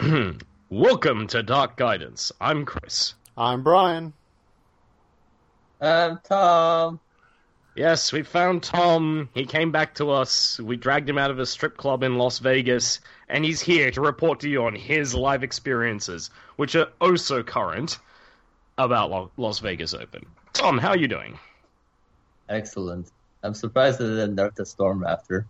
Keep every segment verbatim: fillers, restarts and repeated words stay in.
Welcome to Dark Guidance. I'm Chris. I'm Brian. I'm Tom. Yes, we found Tom. He came back to us. We dragged him out of a strip club in Las Vegas, and he's here to report to you on his live experiences, which are oh so current, about Lo- Las Vegas Open. Tom, how are you doing? Excellent. I'm surprised that they didn't nerf the Storm Raptor.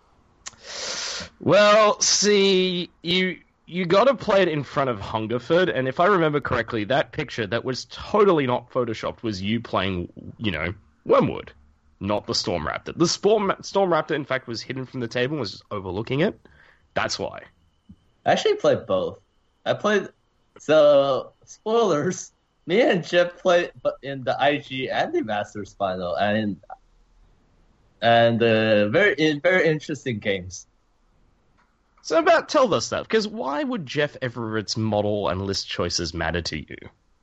Well, see, you you got to play it in front of Hungerford, and if I remember correctly, that picture that was totally not photoshopped was you playing, you know, Wormwood, not the Storm Raptor. The Storm, Storm Raptor, in fact, was hidden from the table and was just overlooking it. That's why. I actually played both. I played... So, spoilers, me and Jeff played in the I G and the Masters final, and and uh, very in very interesting games. So about tell us that, because why would Jeff Everett's model and list choices matter to you?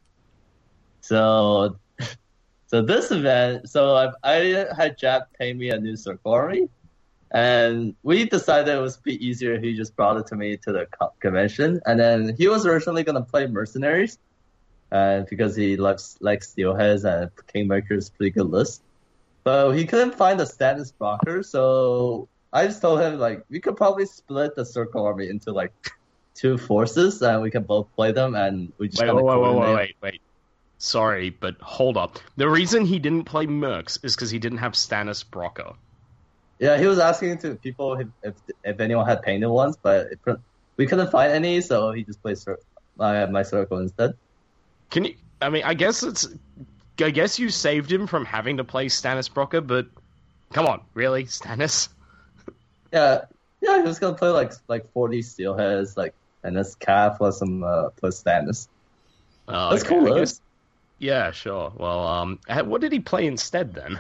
So, so this event, so I, I had Jeff pay me a new Circle Army, and we decided it was be easier if he just brought it to me to the co- convention. And then he was originally going to play Mercenaries, uh, because he likes likes Steelheads and Kingmaker is a pretty good list. But he couldn't find a status blocker, so I just told him, like, we could probably split the Circle Army into, like, two forces, and we can both play them, and we just Wait, kind wait, of wait, wait, wait, wait. Sorry, but hold up. The reason he didn't play Mercs is because he didn't have Stannis Brocker. Yeah, he was asking to people if if, if anyone had painted ones, but it, we couldn't find any, so he just played cir- my, my Circle instead. Can you... I mean, I guess it's... I guess you saved him from having to play Stannis Brocker, but... Come on, really? Stannis? Yeah, yeah, he was gonna play like like forty Steelheads, like, and this Cav plus some uh, plus Stannis. Oh, That's okay, cool, I though. guess- Yeah, sure. Well, um, what did he play instead then?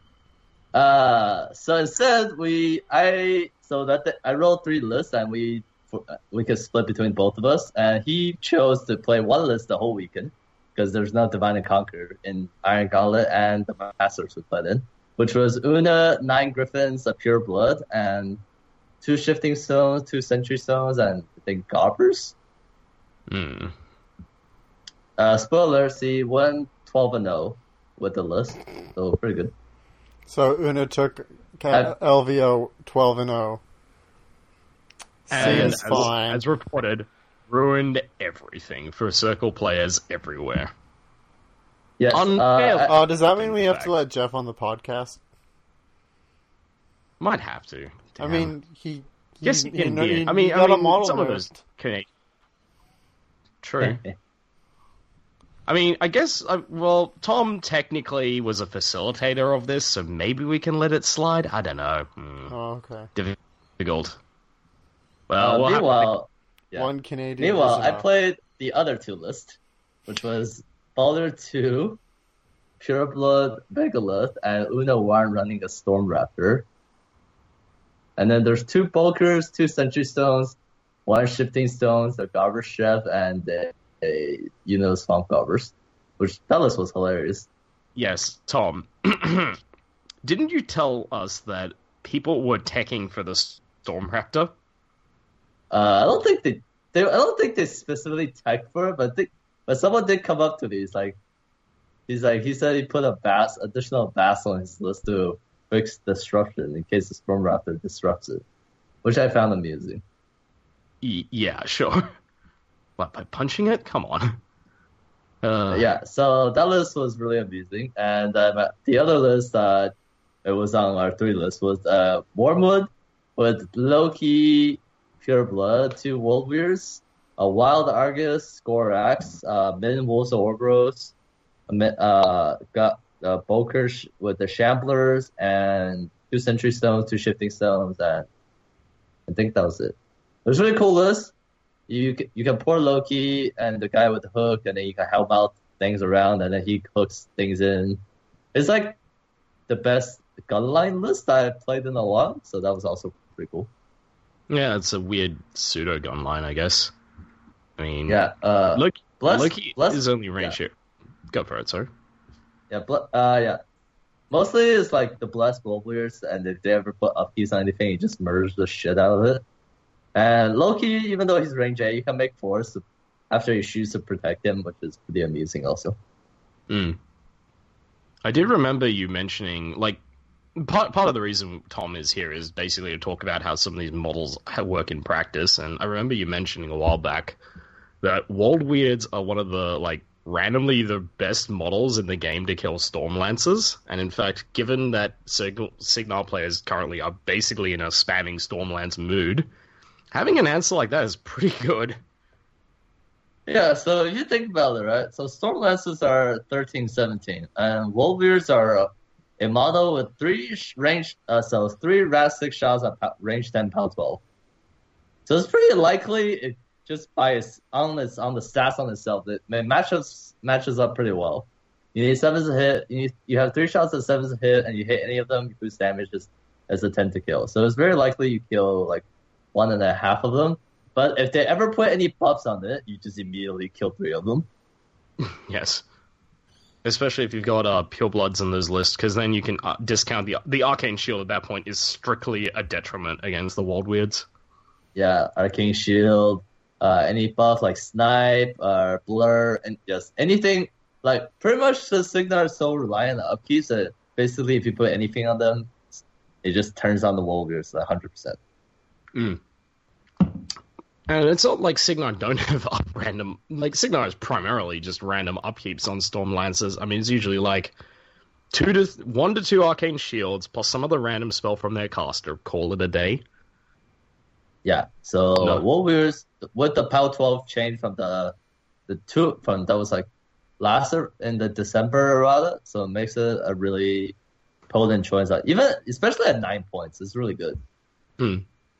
Uh, so instead we I so that the, I rolled three lists and we we could split between both of us, and he chose to play one list the whole weekend because there's no Divine and Conquer in Iron Gauntlet and the Masters we played in, which was Una, nine Griffins, a Pure Blood, and two Shifting Stones, two Sentry Stones, and I think Gobbers. Hmm. Uh, spoiler, see, won twelve and oh with the list, so pretty good. So Una took Uh, L V O twelve and oh. And Seems as, fine. as reported, ruined everything for Circle players everywhere. Yes, Unfair. uh, Oh, does that mean we have Fact. to let Jeff on the podcast? Might have to. I Damn. mean, he. he yes, you he can. know- yeah. he- I mean, he I got a mean, model some of nerfed. those Canadian. True. I mean, I guess, uh, well, Tom technically was a facilitator of this, so maybe we can let it slide? I don't know. Hmm. Oh, okay. Difficult. uh, Well, we'll have to meanwhile, yeah. One Canadian. Meanwhile, is I enough. played the other two list, which was Baldur two, Pure Blood, Megalith, and Una one running a Storm Raptor. And then there's two Bulkers, two Sentry Stones, one Shifting Stones, a Gobber Chef, and a, a you know, Swamp Gobbers, which that list was hilarious. Yes, Tom. Didn't you tell us that people were teching for the Storm Raptor? Uh, I don't think they, they, I don't think they specifically tagged for it, but they, but someone did come up to me. He's like, he's like, he said he put a bass, additional bass on his list to fix disruption in case the Storm Raptor disrupts it, which I found amusing. Y- yeah, sure. What, by punching it? Come on. Uh, Yeah, so that list was really amusing, and uh, the other list uh, it was on our three list was uh, Wormwood with Loki, Pure Blood, two Wolvears, a Wild Argus, Scorax, uh, Min Wolves of Orboros, uh, got uh, Bulker sh- with the Shamblers, and two Sentry Stones, two Shifting Stones, and I think that was it. It was a really cool list. You c- you can pour Loki and the guy with the hook, and then you can help out things around, and then he hooks things in. It's like the best gunline list I've played in a while, so that was also pretty cool. Yeah, it's a weird pseudo gun line, I guess. I mean, Yeah, uh, Loki, Bless- Loki Bless- is only range shit. Go for it, sorry. yeah, ble- uh, yeah. Mostly it's like the Blessed Wolverines, and if they ever put upkeys on anything, you just merge the shit out of it. And Loki, even though he's range A, you can make force after he shoots to protect him, which is pretty amusing also. Mm. I did remember you mentioning, like, part part of the reason Tom is here is basically to talk about how some of these models work in practice. And I remember you mentioning a while back that World Weirds are one of the, like, randomly the best models in the game to kill Stormlancers. And in fact, given that Signal, Signal players currently are basically in a spamming Stormlance mood, having an answer like that is pretty good. Yeah, so you think about it, right? So Stormlancers are thirteen, seventeen, and Wolvears are a model with three range, uh, so three rat six shots at range ten, pound twelve. So it's pretty likely it just by its on its on the stats on itself, it, it matches matches up pretty well. You need sevens to hit. You need, you have three shots at sevens to hit, and you hit any of them, you boost damage just as a ten to kill. So it's very likely you kill like one and a half of them. But if they ever put any buffs on it, you just immediately kill three of them. Yes. Especially if you've got uh, Pure Bloods in those lists, because then you can uh, discount the the Arcane Shield at that point is strictly a detriment against the World Weirds. Yeah, Arcane Shield, uh, any buff like Snipe, uh, Blur, and just anything. Like, pretty much the Signar is so reliant on upkeeps that basically if you put anything on them, it just turns on the World Weirds one hundred percent. Mm. And it's not like Signar don't have up random... Like, Signar is primarily just random upkeeps on Stormlancers. I mean, it's usually like two to one to two Arcane Shields, plus some other random spell from their caster. Call it a day. Yeah, so No. Wolvears, with the P O W twelve change from the the two... from that was like last in the December rather, so it makes it a really potent choice. Even, especially at nine points, it's really good. Hmm.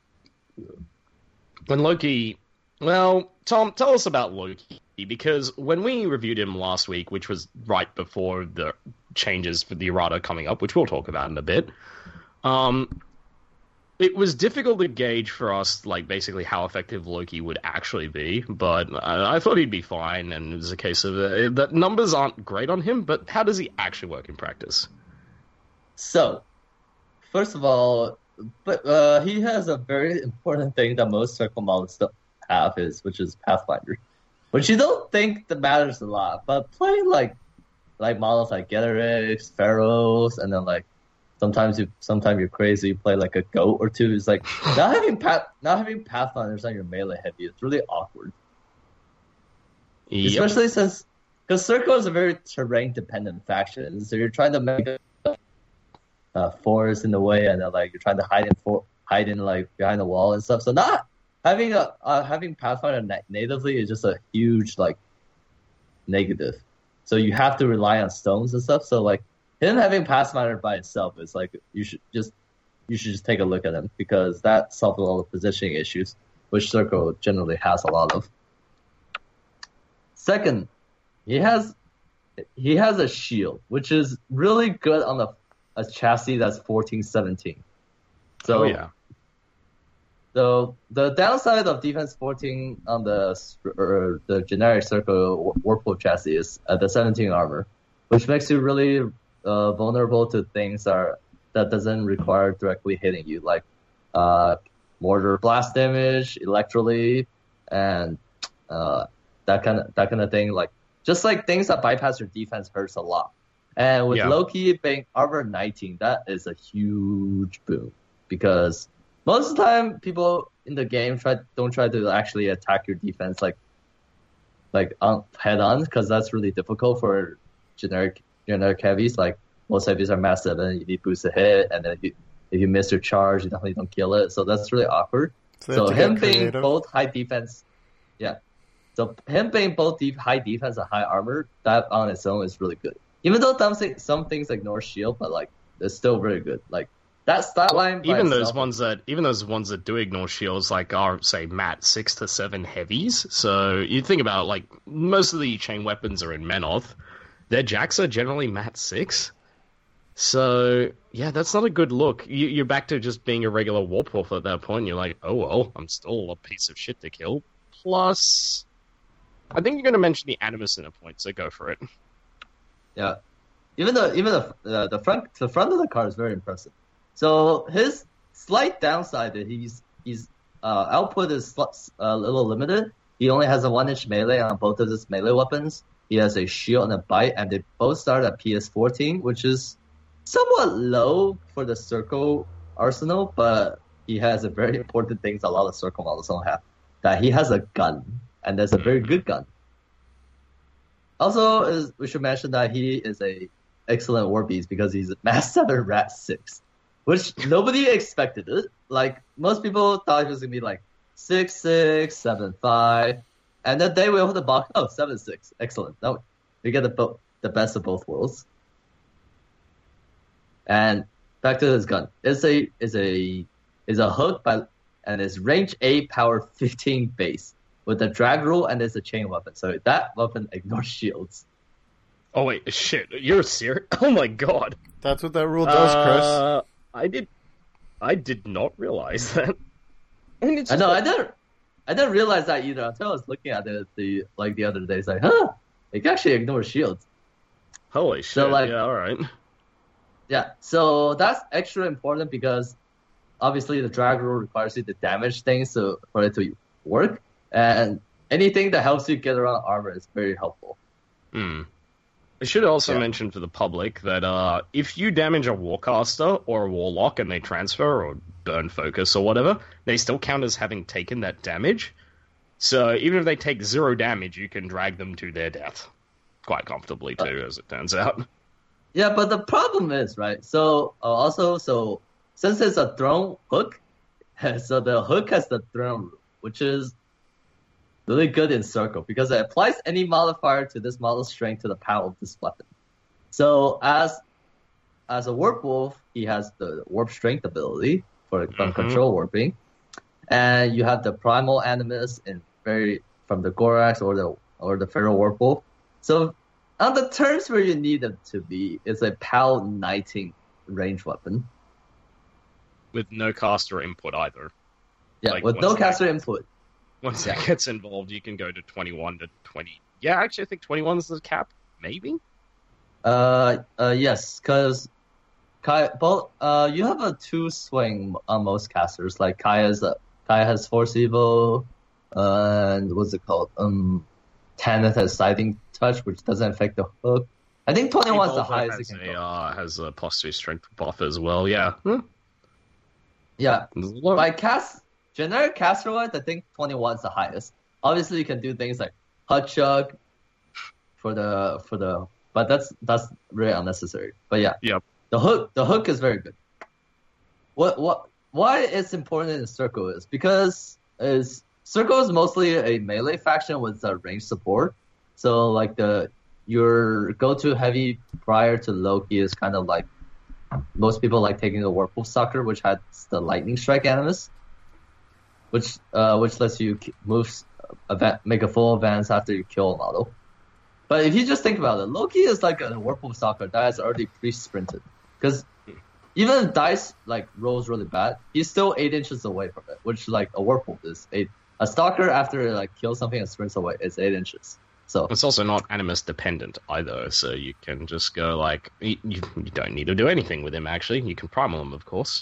When Loki... Well, Tom, tell us about Loki, because when we reviewed him last week, which was right before the changes for the errata coming up, which we'll talk about in a bit, um, it was difficult to gauge for us, like, basically how effective Loki would actually be, but I, I thought he'd be fine, and it was a case of... Uh, that numbers aren't great on him, but how does he actually work in practice? So, first of all... But uh, he has a very important thing that most circle models don't have, is which is Pathfinder, which you don't think that matters a lot. But playing like like models like Getterix, Pharaohs, and then like sometimes you sometimes you're crazy, you play like a goat or two. It's like not having path not having Pathfinders on your melee heavy. It's really awkward, Yep. especially since because Circle is a very terrain dependent faction. So you're trying to make a Uh, forest in the way, and then like you're trying to hide in for hide in like behind the wall and stuff. So not having a uh, having Pathfinder na- natively is just a huge like negative. So you have to rely on stones and stuff. So like him having Pathfinder by itself is like you should just you should just take a look at him, because that solves all the positioning issues, which Circle generally has a lot of. Second, he has he has a shield, which is really good on the a chassis that's fourteen seventeen. So, Oh, yeah. So the downside of defense fourteen on the or the generic Circle Whirlpool chassis is uh, the seventeen armor, which makes you really uh, vulnerable to things are, that doesn't require directly hitting you, like uh, mortar blast damage, electroly, and uh, that kind of that kind of thing. Like just like things that bypass your defense hurts a lot. And with Yeah. Loki being armor nineteen, that is a huge boom, because most of the time people in the game try don't try to actually attack your defense like like on, head on, because that's really difficult for generic generic heavies. Like most heavies are mass seven, you need boost to hit, and then if you, if you miss your charge, you definitely don't kill it. So that's really awkward. So, they have So to get him being creative. both high defense, yeah. So him being both deep, high defense and high armor, that on its own is really good. Even though some things, some things ignore shield, but like it's still very good. Like that stat line, by Even those itself- ones that, even those ones that do ignore shields, like are say mat six to seven heavies. So you think about like most of the chain weapons are in Menoth. Their jacks are generally mat six. So yeah, that's not a good look. You, you're back to just being a regular warp wolf at that point. You're like, oh well, I'm still a piece of shit to kill. Plus, I think you're going to mention the Animus in a point, so go for it. Yeah, even the even the uh, the front the front of the card is very impressive. So his slight downside that he's he's uh, output is sl- a little limited. He only has a one-inch melee on both of his melee weapons. He has a shield and a bite, and they both start at P S fourteen, which is somewhat low for the Circle arsenal, but he has a very important thing a lot of Circle models don't have, that he has a gun, and that's a very good gun. Also, is, we should mention that he is a excellent war beast because he's a Mass seven Rat six, which nobody expected it. Like, most people thought he was going to be like six six, seven five, and then they will the box, oh, seven six, excellent. No, you get the, bo- the best of both worlds. And back to his gun. It's a, is a, is a hook, by, and it's range eight, power fifteen base, with a drag rule, and it's a chain weapon. So that weapon ignores shields. Oh wait, shit! You're serious? Oh my god! That's what that rule does, Uh, I did, I did not realize that. I mean, it's I just know, like- I didn't, I didn't realize that either until I was looking at it the like the other day. It's like, huh, it can actually ignore shields. Holy shit! So, like- yeah, all right. Yeah, so that's extra important because obviously the drag rule requires you to damage things so for it to work, and anything that helps you get around armor is very helpful. Hmm. I should also Yeah. mention for the public that uh, if you damage a Warcaster or a Warlock and they transfer or burn focus or whatever, they still count as having taken that damage. So even if they take zero damage, you can drag them to their death quite comfortably too, as it turns out. Yeah, but the problem is, right, so uh, also, so since it's a thrown hook, so the hook has the thrown rule, which is really good in Circle because it applies any modifier to this model's strength to the power of this weapon. So as as a Warp Wolf, he has the Warp Strength ability for from Mhm. control warping, and you have the Primal Animus in very from the Gorax or the or the Feral Warp Wolf. So on the terms where you need them to be, it's a P A L nineteen range weapon. With no caster input either. Yeah, Like, with once no they- caster input. Once Yeah. that gets involved, you can go to twenty-one to twenty. Yeah, actually, I think twenty-one is the cap. Maybe? Uh, uh, yes, because Kai, both, uh, you have a two swing on most casters. Like Kaya's, uh, Kaya has Force Evo, uh, and what's it called? Um, Tanith has Sighting Touch, which doesn't affect the hook. I think twenty-one is the Evolver highest has it can a, go. uh, has a plus two strength buff as well, yeah. Hmm. Yeah, There's a lot- by cast generic caster wise, I think twenty-one is the highest. Obviously, you can do things like Hut Chug for the for the, but that's that's really unnecessary. But yeah, Yep. the hook the hook is very good. What what why it's important in Circle is because is Circle is mostly a melee faction with a range support. So like the your go-to heavy prior to Loki is kind of like most people like taking the Warpwolf Sucker, which has the Lightning Strike Animus, which uh, which lets you k- move, uh, make a full advance after you kill a model. But if you just think about it, Loki is like a Warpwolf Stalker that has already pre-sprinted. Because even if Dice like rolls really bad, he's still eight inches away from it, which like a Warpwolf is. Eight. A Stalker after like kills something and sprints away is eight inches. So It's also not Animus dependent either, so you can just go like you, you you don't need to do anything with him. Actually, you can primal him, of course.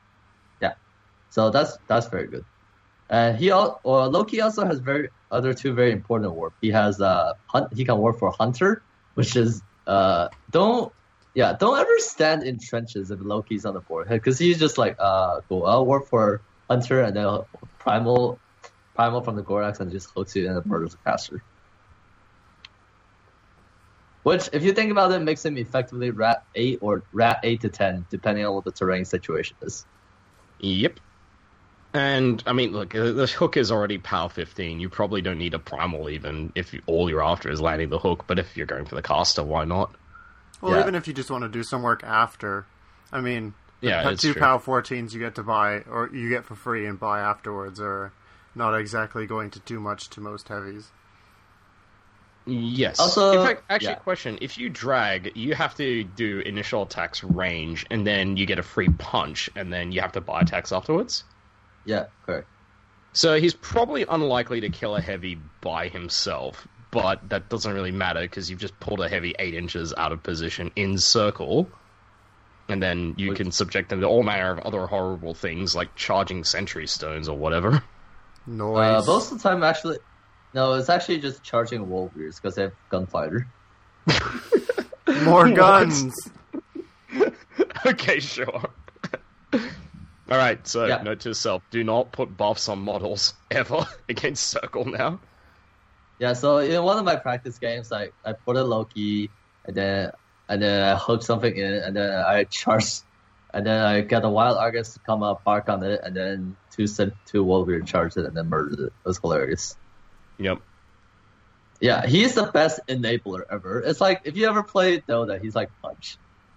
so that's that's very good. And he al- or Loki also has very other two very important warp. He has uh hunt. He can warp for Hunter, which is uh don't yeah don't ever stand in trenches if Loki's on the board because he's just like uh cool. I'll warp for Hunter and then primal primal from the Gorax and just hooks you in and murders the caster. Which, if you think about it, makes him effectively Rat eight or Rat eight to ten, depending on what the terrain situation is. Yep. And I mean, look, uh, the hook is already power fifteen. You probably don't need a primal even if you, all you're after is landing the hook. But if you're going for the caster, why not? Well, Yeah. even if you just want to do some work after, I mean, the Yeah, p- it's two true. PAL fourteens you get to buy, or you get for free and buy afterwards, are not exactly going to do much to most heavies. Yes. Also- in fact, actually, yeah. question: if you drag, you have to do initial attacks range, and then you get a free punch, and then you have to buy attacks afterwards. Yeah, correct. So he's probably unlikely to kill a heavy by himself, but that doesn't really matter because you've just pulled a heavy eight inches out of position in circle, and then you Which- can subject them to all manner of other horrible things like charging sentry stones or whatever. Noise. Uh, most of the time, actually, no, it's actually just charging Wolverines because they have Gunfighter. More guns. Okay, sure. Alright, so Yeah. note to yourself, do not put buffs on models ever against Circle now. Yeah, so in one of my practice games, like I put a Loki, and then and then I hook something in, and then I charge, and then I get a Wild Argus to come up, bark on it, and then two sent two Wolverine charge it, and then murdered it. It was hilarious. Yep. Yeah, he's the best enabler ever. It's like if you ever played Dota, he's like Punch.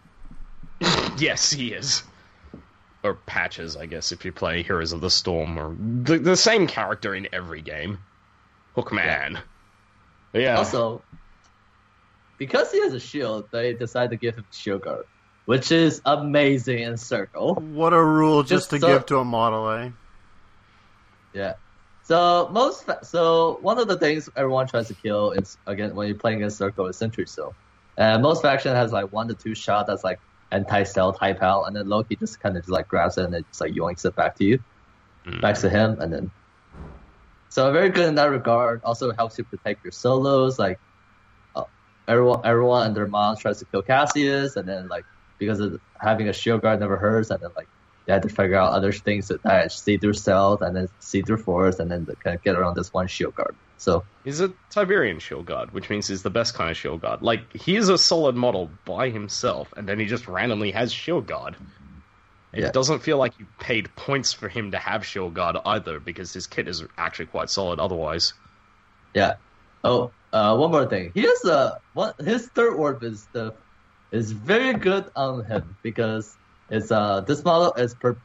Yes, he is. Or Patches, I guess, if you play Heroes of the Storm, or the, the same character in every game. Hookman. Yeah. yeah. Also, because he has a shield, they decided to give him Shield Guard, which is amazing in Circle. What a rule just, Just to so- give to a model, eh? Yeah. So most, fa- so one of the things everyone tries to kill is again when you're playing against Circle is Sentry Soul. And most faction has like one to two shot that's like anti-stealth type out, and then Loki just kind of just like grabs it and it just like yoinks it back to you, Mm. back to him, and then. So very good in that regard. Also helps you protect your solos. Like uh, everyone, everyone and their mom tries to kill Cassius, and then like because of having a shield guard never hurts, and then like they had to figure out other things that see through stealth, and then see through force, and then kind of get around this one shield guard. So He's a Tiberian shield guard, which means he's the best kind of shield guard. Like, he's a solid model by himself, and then he just randomly has shield guard. It Yeah. doesn't feel like you paid points for him to have shield guard either, because his kit is actually quite solid otherwise. yeah. Oh, uh, one more thing. He has a what? His third orb is the is very good on him because it's uh this model is per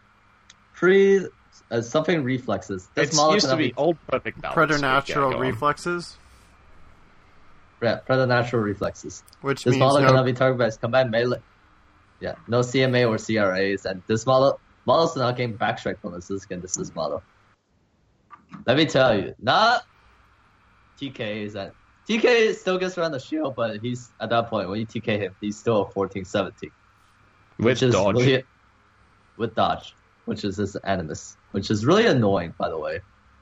pre uh, something reflexes. This It model used to can be be old perfect balance. Preternatural Yeah, go on. reflexes, yeah, preternatural reflexes. which This means model no. cannot be targeted by his combined melee. Yeah, no C M A or C R As, and this model models do not gain backstrike bonuses against this model. Let me tell you, not T Ks and T K still gets around the shield, but he's at that point when you T K him, he's still a fourteen seventeen. With which is dodge. really- with dodge, which is his animus, which is really annoying, by the way.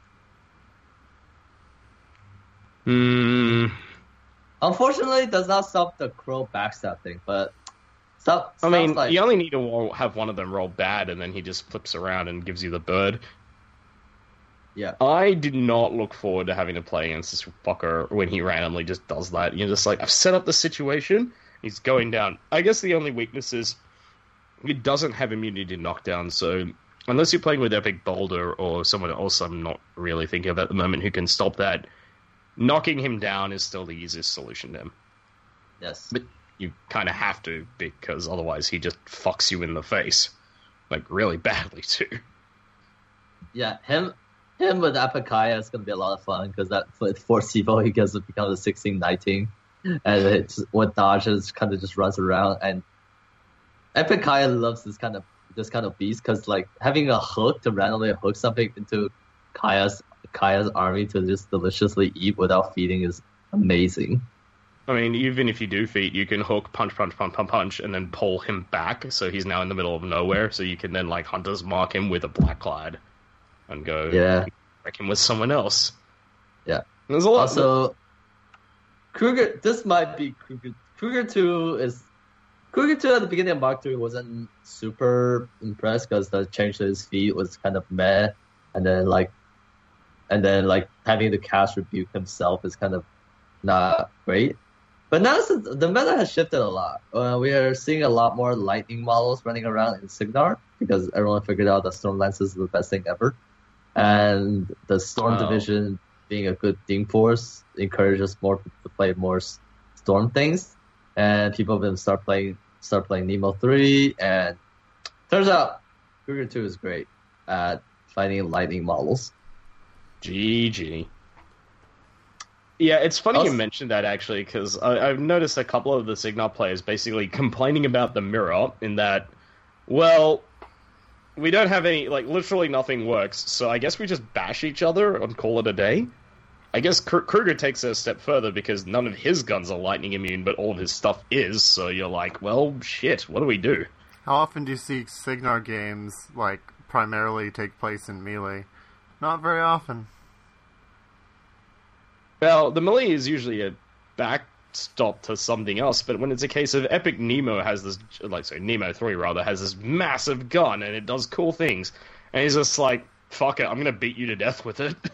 Hmm. Unfortunately, it does not stop the crow backstab thing, but stop. I mean, like, you only need to roll, have one of them roll bad, and then he just flips around and gives you the bird. yeah, I did not look forward to having to play against this fucker when he randomly just does that. You're just like, I've set up the situation, he's going down. I guess the only weakness is it doesn't have immunity to knockdown, so unless you're playing with Epic Boulder or someone else I'm not really thinking of at the moment who can stop that, knocking him down is still the easiest solution to him. yes. But you kind of have to, because otherwise he just fucks you in the face. Like, really badly, too. Yeah, him him with Apakaya is going to be a lot of fun because that with Force Evo he gets to become a sixteen nineteen, and it's with dodges kind of just runs around, and Apakaya loves this kind of this kind of beast because like having a hook to randomly hook something into Kaya's Kaya's army to just deliciously eat without feeding is amazing. I mean, even if you do feat, you can hook, punch, punch, punch, punch, punch, and then pull him back, so he's now in the middle of nowhere, so you can then, like, Hunter's Mark him with a Blackclad and go Yeah. wreck him with someone else. Yeah. There's a lot. Also, Kruger, this might be Kruger. Kruger two is Kruger two at the beginning of Mark three wasn't super impressed because the change to his feet was kind of meh, and then like, and then like having to cast Rebuke himself is kind of not great. But now since the meta has shifted a lot, uh, we are seeing a lot more lightning models running around in Signar because everyone figured out that Storm Lance is the best thing ever, and the Storm Wow. Division being a good team force encourages more people to play more s- Storm things, and people have been start playing start playing Nemo three, and turns out Kruger two is great at finding lightning models. G G. Yeah, it's funny Also- you mentioned that, actually, because I've noticed a couple of the Signar players basically complaining about the mirror in that, well, we don't have any, like, literally nothing works, so I guess we just bash each other and call it a day? I guess Kr- Kruger takes it a step further because none of his guns are lightning immune, but all of his stuff is, so you're like, well, shit, what do we do? How often do you see Signar games like primarily take place in melee? Not very often. Well, the melee is usually a backstop to something else, but when it's a case of Epic Nemo has this, like, sorry, Nemo three rather, has this massive gun and it does cool things, and he's just like, fuck it, I'm gonna beat you to death with it.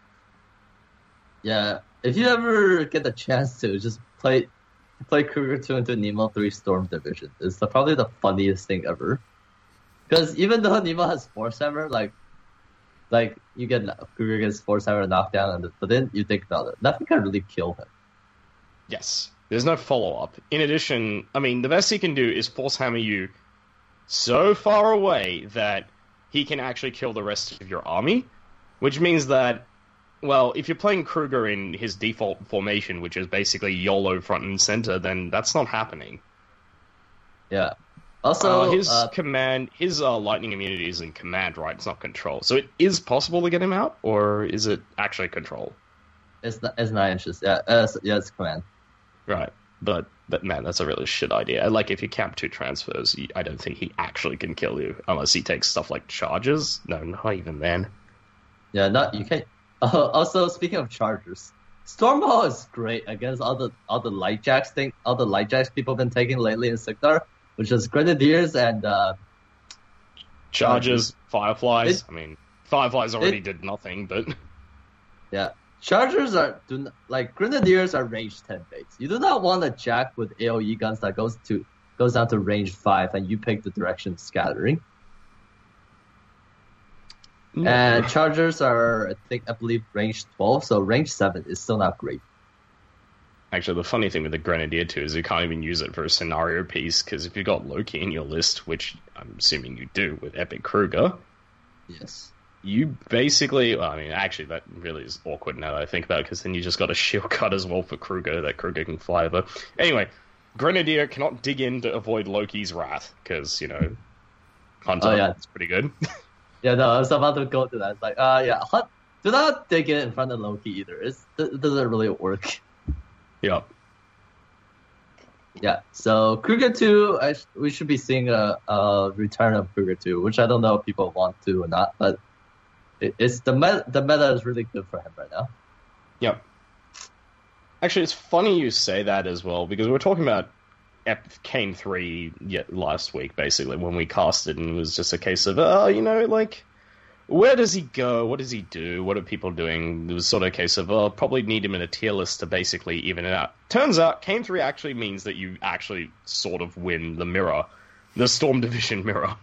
Yeah, if you ever get the chance to, just play play Kruger two into Nemo three Storm Division. It's the, probably the funniest thing ever. Because even though Nemo has Force Hammer, like, like you get Kruger gets Force Hammer knockdown, and but then you think about it, nothing can really kill him. Yes, there's no follow-up. In addition, I mean, the best he can do is Force Hammer you so far away that he can actually kill the rest of your army, which means that, well, if you're playing Kruger in his default formation, which is basically YOLO front and center, then that's not happening. Yeah. Also, uh, his uh, command, his uh, lightning immunity is in command, right? It's not control. So it is possible to get him out, or is it actually control? It's not, it's nine inches. Yeah, uh, yeah, it's command. Right. But, but man, that's a really shit idea. Like, if you camp two transfers, I don't think he actually can kill you, unless he takes stuff like charges. No, not even then. Yeah, not you can't. Uh, also, speaking of chargers, Stormwall is great against all the all the light jacks thing, all the light jacks people have been taking lately in Signar, which is Grenadiers and uh, Chargers, Fireflies. It, I mean, Fireflies already it, did nothing, but yeah, Chargers are do not, like Grenadiers are range ten base. You do not want a jack with A O E guns that goes to goes down to range five, and you pick the direction scattering. no. And Chargers are, I think, I believe, range twelve, so range seven is still not great. Actually, the funny thing with the Grenadier too is you can't even use it for a scenario piece, because if you've got Loki in your list, which I'm assuming you do with Epic Kruger, Yes. you basically, well, I mean, actually, that really is awkward now that I think about it, because then you just got a shield cut as well for Kruger, that Kruger can fly over. Anyway, Grenadier cannot dig in to avoid Loki's wrath, because, you know, Hunter, Oh, yeah. it's pretty good. Yeah, no, I was about to go to that. It's like, uh, yeah, Hunt, do not dig it in front of Loki either. It's, it doesn't really work. Yep. Yeah, so Kruger two, I sh- we should be seeing a, a return of Kruger two, which I don't know if people want to or not, but it, it's the meta, the meta is really good for him right now. Yep. Actually, it's funny you say that as well, because we were talking about Ep- Kane three yet last week, basically, when we casted, and it was just a case of, oh, you know, like, where does he go? What does he do? What are people doing? It was sort of a case of, oh, probably need him in a tier list to basically even it out. Turns out, Kane three actually means that you actually sort of win the mirror, the Storm Division mirror.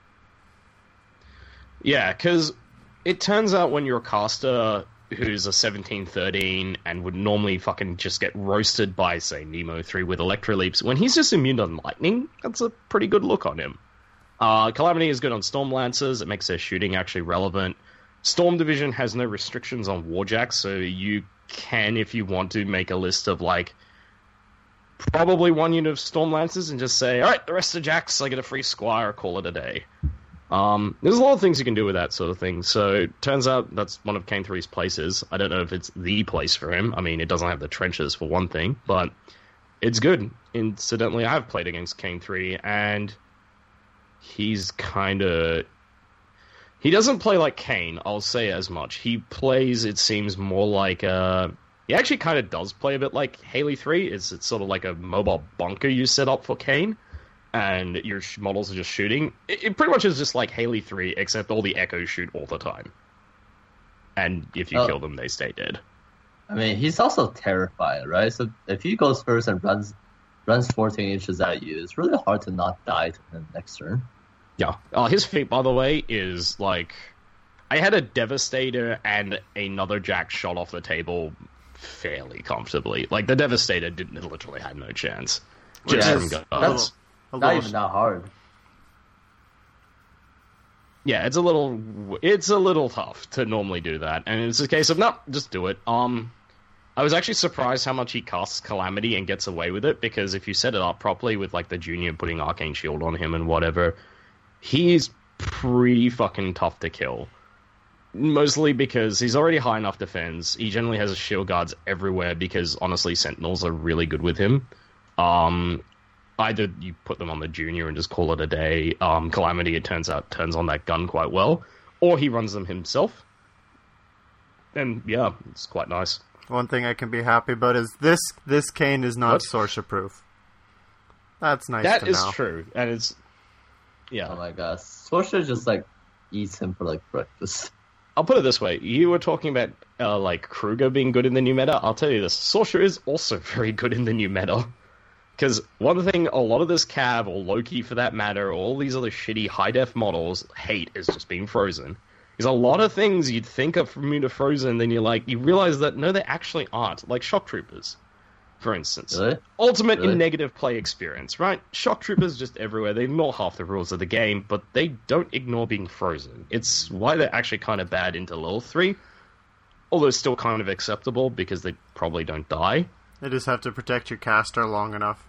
Yeah, because it turns out when you're a caster who's a seventeen thirteen and would normally fucking just get roasted by, say, Nemo three with Electroleaps, when he's just immune to lightning, that's a pretty good look on him. Uh, Calamity is good on Storm Lancers, it makes their shooting actually relevant. Storm Division has no restrictions on Warjacks, so you can, if you want to, make a list of, like, probably one unit of Storm Lancers and just say, alright, the rest of Jacks, I get a free Squire, call it a day. Um, there's a lot of things you can do with that sort of thing, so it turns out that's one of Kane three's places. I don't know if it's the place for him. I mean, it doesn't have the trenches for one thing, but it's good. Incidentally, I've played against Kane three, and he's kind of... He doesn't play like Kane, I'll say as much. He plays, it seems, more like a... He actually kind of does play a bit like Haley three. It's, it's sort of like a mobile bunker you set up for Kane, and your sh- models are just shooting. It, it pretty much is just like Haley three, except all the echoes shoot all the time. And if you Oh. kill them, they stay dead. I mean, he's also terrifying, right? So if he goes first and runs runs fourteen inches at you, it's really hard to not die to him next turn. Yeah. Uh, his feat, by the way, is like... I had a Devastator and another Jack shot off the table fairly comfortably. Like, the Devastator didn't literally had no chance. Just Yeah, from it's- guards. A Not little, even that hard. Yeah, it's a little, it's a little tough to normally do that, and it's a case of no, just do it. Um, I was actually surprised how much he casts Calamity and gets away with it, because if you set it up properly with like the Junior putting Arcane Shield on him and whatever, he's pretty fucking tough to kill. Mostly because he's already high enough defense. He generally has shield guards everywhere because honestly, Sentinels are really good with him. Um. Either you put them on the Junior and just call it a day. Um, Calamity, it turns out, turns on that gun quite well. Or he runs them himself. and yeah, it's quite nice. One thing I can be happy about is this this cane is not What? Sorcerer proof. That's nice That to is know. true, and it's yeah. Oh my gosh, Sorcerer just like eats him for like breakfast. I'll put it this way: you were talking about uh, like Kruger being good in the new meta. I'll tell you this: Sorcerer is also very good in the new meta. Because one thing a lot of this Cav, or Loki for that matter, or all these other shitty high-def models hate is just being frozen. There's a lot of things you'd think are immune to frozen, then you're like, you realize that no, they actually aren't. Like Shock Troopers, for instance. Really? Ultimate Really? in negative play experience, right? Shock Troopers just everywhere. They ignore half the rules of the game, but they don't ignore being frozen. It's why they're actually kind of bad into level three, although still kind of acceptable because they probably don't die. They just have to protect your caster long enough.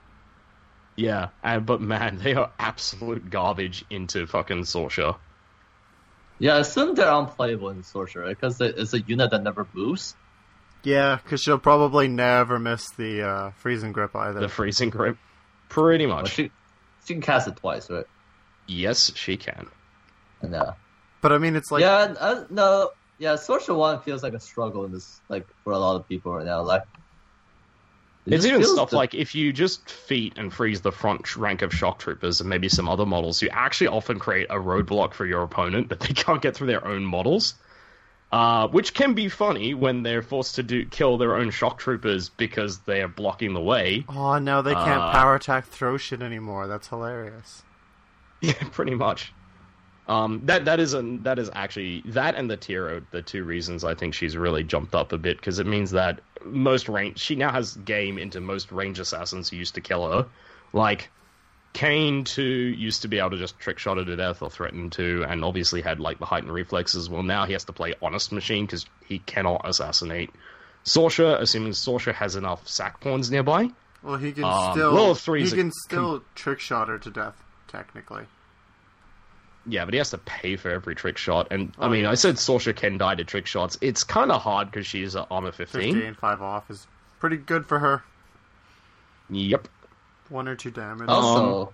Yeah, and, but man, they are absolute garbage into fucking Sorcerer. Yeah, I assume they're unplayable in Sorcerer because it's a unit that never moves. Yeah, because she'll probably never miss the uh, freezing grip either. The freezing grip. Pretty Well, much. she she can cast it twice, right? Yes, she can. And uh, But I mean, it's like yeah, uh, no, yeah, Sorcerer One feels like a struggle in this, like for a lot of people right now. Like it It's just even feels stuff that- like if you just feat and freeze the front rank of Shock Troopers and maybe some other models, you actually often create a roadblock for your opponent that they can't get through their own models. Uh, which can be funny when they're forced to do kill their own Shock Troopers because they're blocking the way. oh, now they can't Uh, power attack throw shit anymore. That's hilarious. Yeah, pretty much. Um, that that is an, that is actually that and the tier are the two reasons I think she's really jumped up a bit, because it means that most range she now has game into most range assassins who used to kill her. Like Kane two used to be able to just trick shot her to death or threaten to, and obviously had like the heightened reflexes. Well, now he has to play Honest Machine because he cannot assassinate. Sorcerer, assuming Sorcerer has enough sack pawns nearby. Well, he can Um, still level three he is a can still trick shot her to death, technically. Yeah, but he has to pay for every trick shot. And, I Oh, mean, yeah. I said Sorcerer can die to trick shots. It's kind of hard because she's uh, armor fifteen. fifteen, five off is pretty good for her. Yep. One or two damage. Also,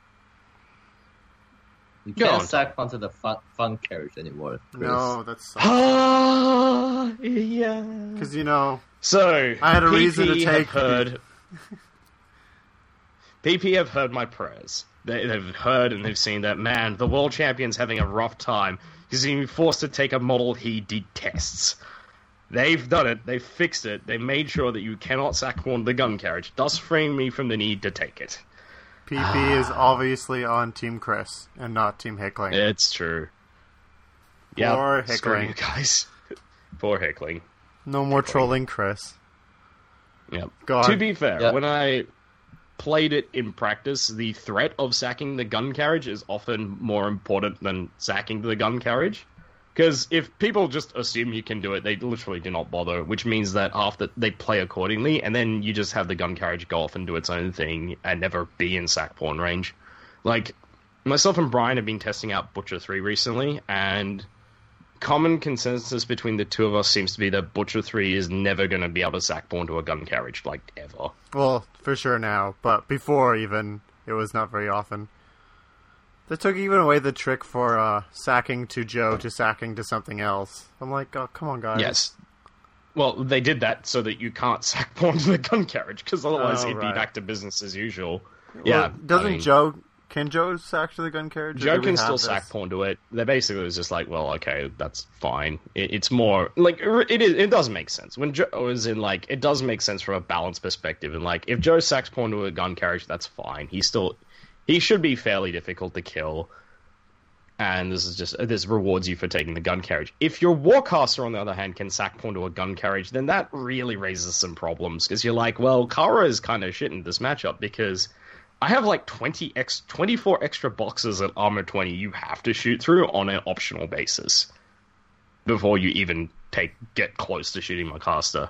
you go can't on. sack onto the fun, fun carriage anymore. Chris. No, that's Ah, yeah. because you know So, I had a P P reason to have take- heard... P P have heard my prayers. They, they've heard and they've seen that, man, the world champion's having a rough time because he's being forced to take a model he detests. They've done it. They've fixed it. They made sure that you cannot sack pawn the gun carriage, thus freeing me from the need to take it. P P is obviously on Team Chris and not Team Hickling. It's true. Poor Yeah, screw Hickling. you guys. Poor Hickling. No more trolling Chris. Yep. God. To be fair, Yeah. when I played it in practice, the threat of sacking the gun carriage is often more important than sacking the gun carriage. Because if people just assume you can do it, they literally do not bother, which means that after they play accordingly, and then you just have the gun carriage go off and do its own thing and never be in sack pawn range. Like, myself and Brian have been testing out Butcher three recently, and common consensus between the two of us seems to be that Butcher three is never going to be able to sack pawn to a gun carriage, like, ever. Well, for sure now, but before even, it was not very often. They took even away the trick for uh, sacking to Joe to sacking to something else. I'm like, oh, come on, guys. Yes. Well, they did that so that you can't sack pawn to the gun carriage, because otherwise Oh, it'd right. be back to business as usual. Well, yeah. Doesn't I mean, Joe... Can Joe sack to the gun carriage? or Joe do we can have still this? sack pawn to it. They basically was just like, well, okay, that's fine. It, it's more like it is. It does make sense when Joe was in like it does make sense from a balance perspective. And like if Joe sacks pawn to a gun carriage, that's fine. He still he should be fairly difficult to kill. And this is just this rewards you for taking the gun carriage. If your Warcaster, on the other hand, can sack pawn to a gun carriage, then that really raises some problems because you're like, well, Kara is kind of shit in this matchup because I have like twenty ex- twenty-four extra boxes at armor twenty you have to shoot through on an optional basis before you even take get close to shooting my caster.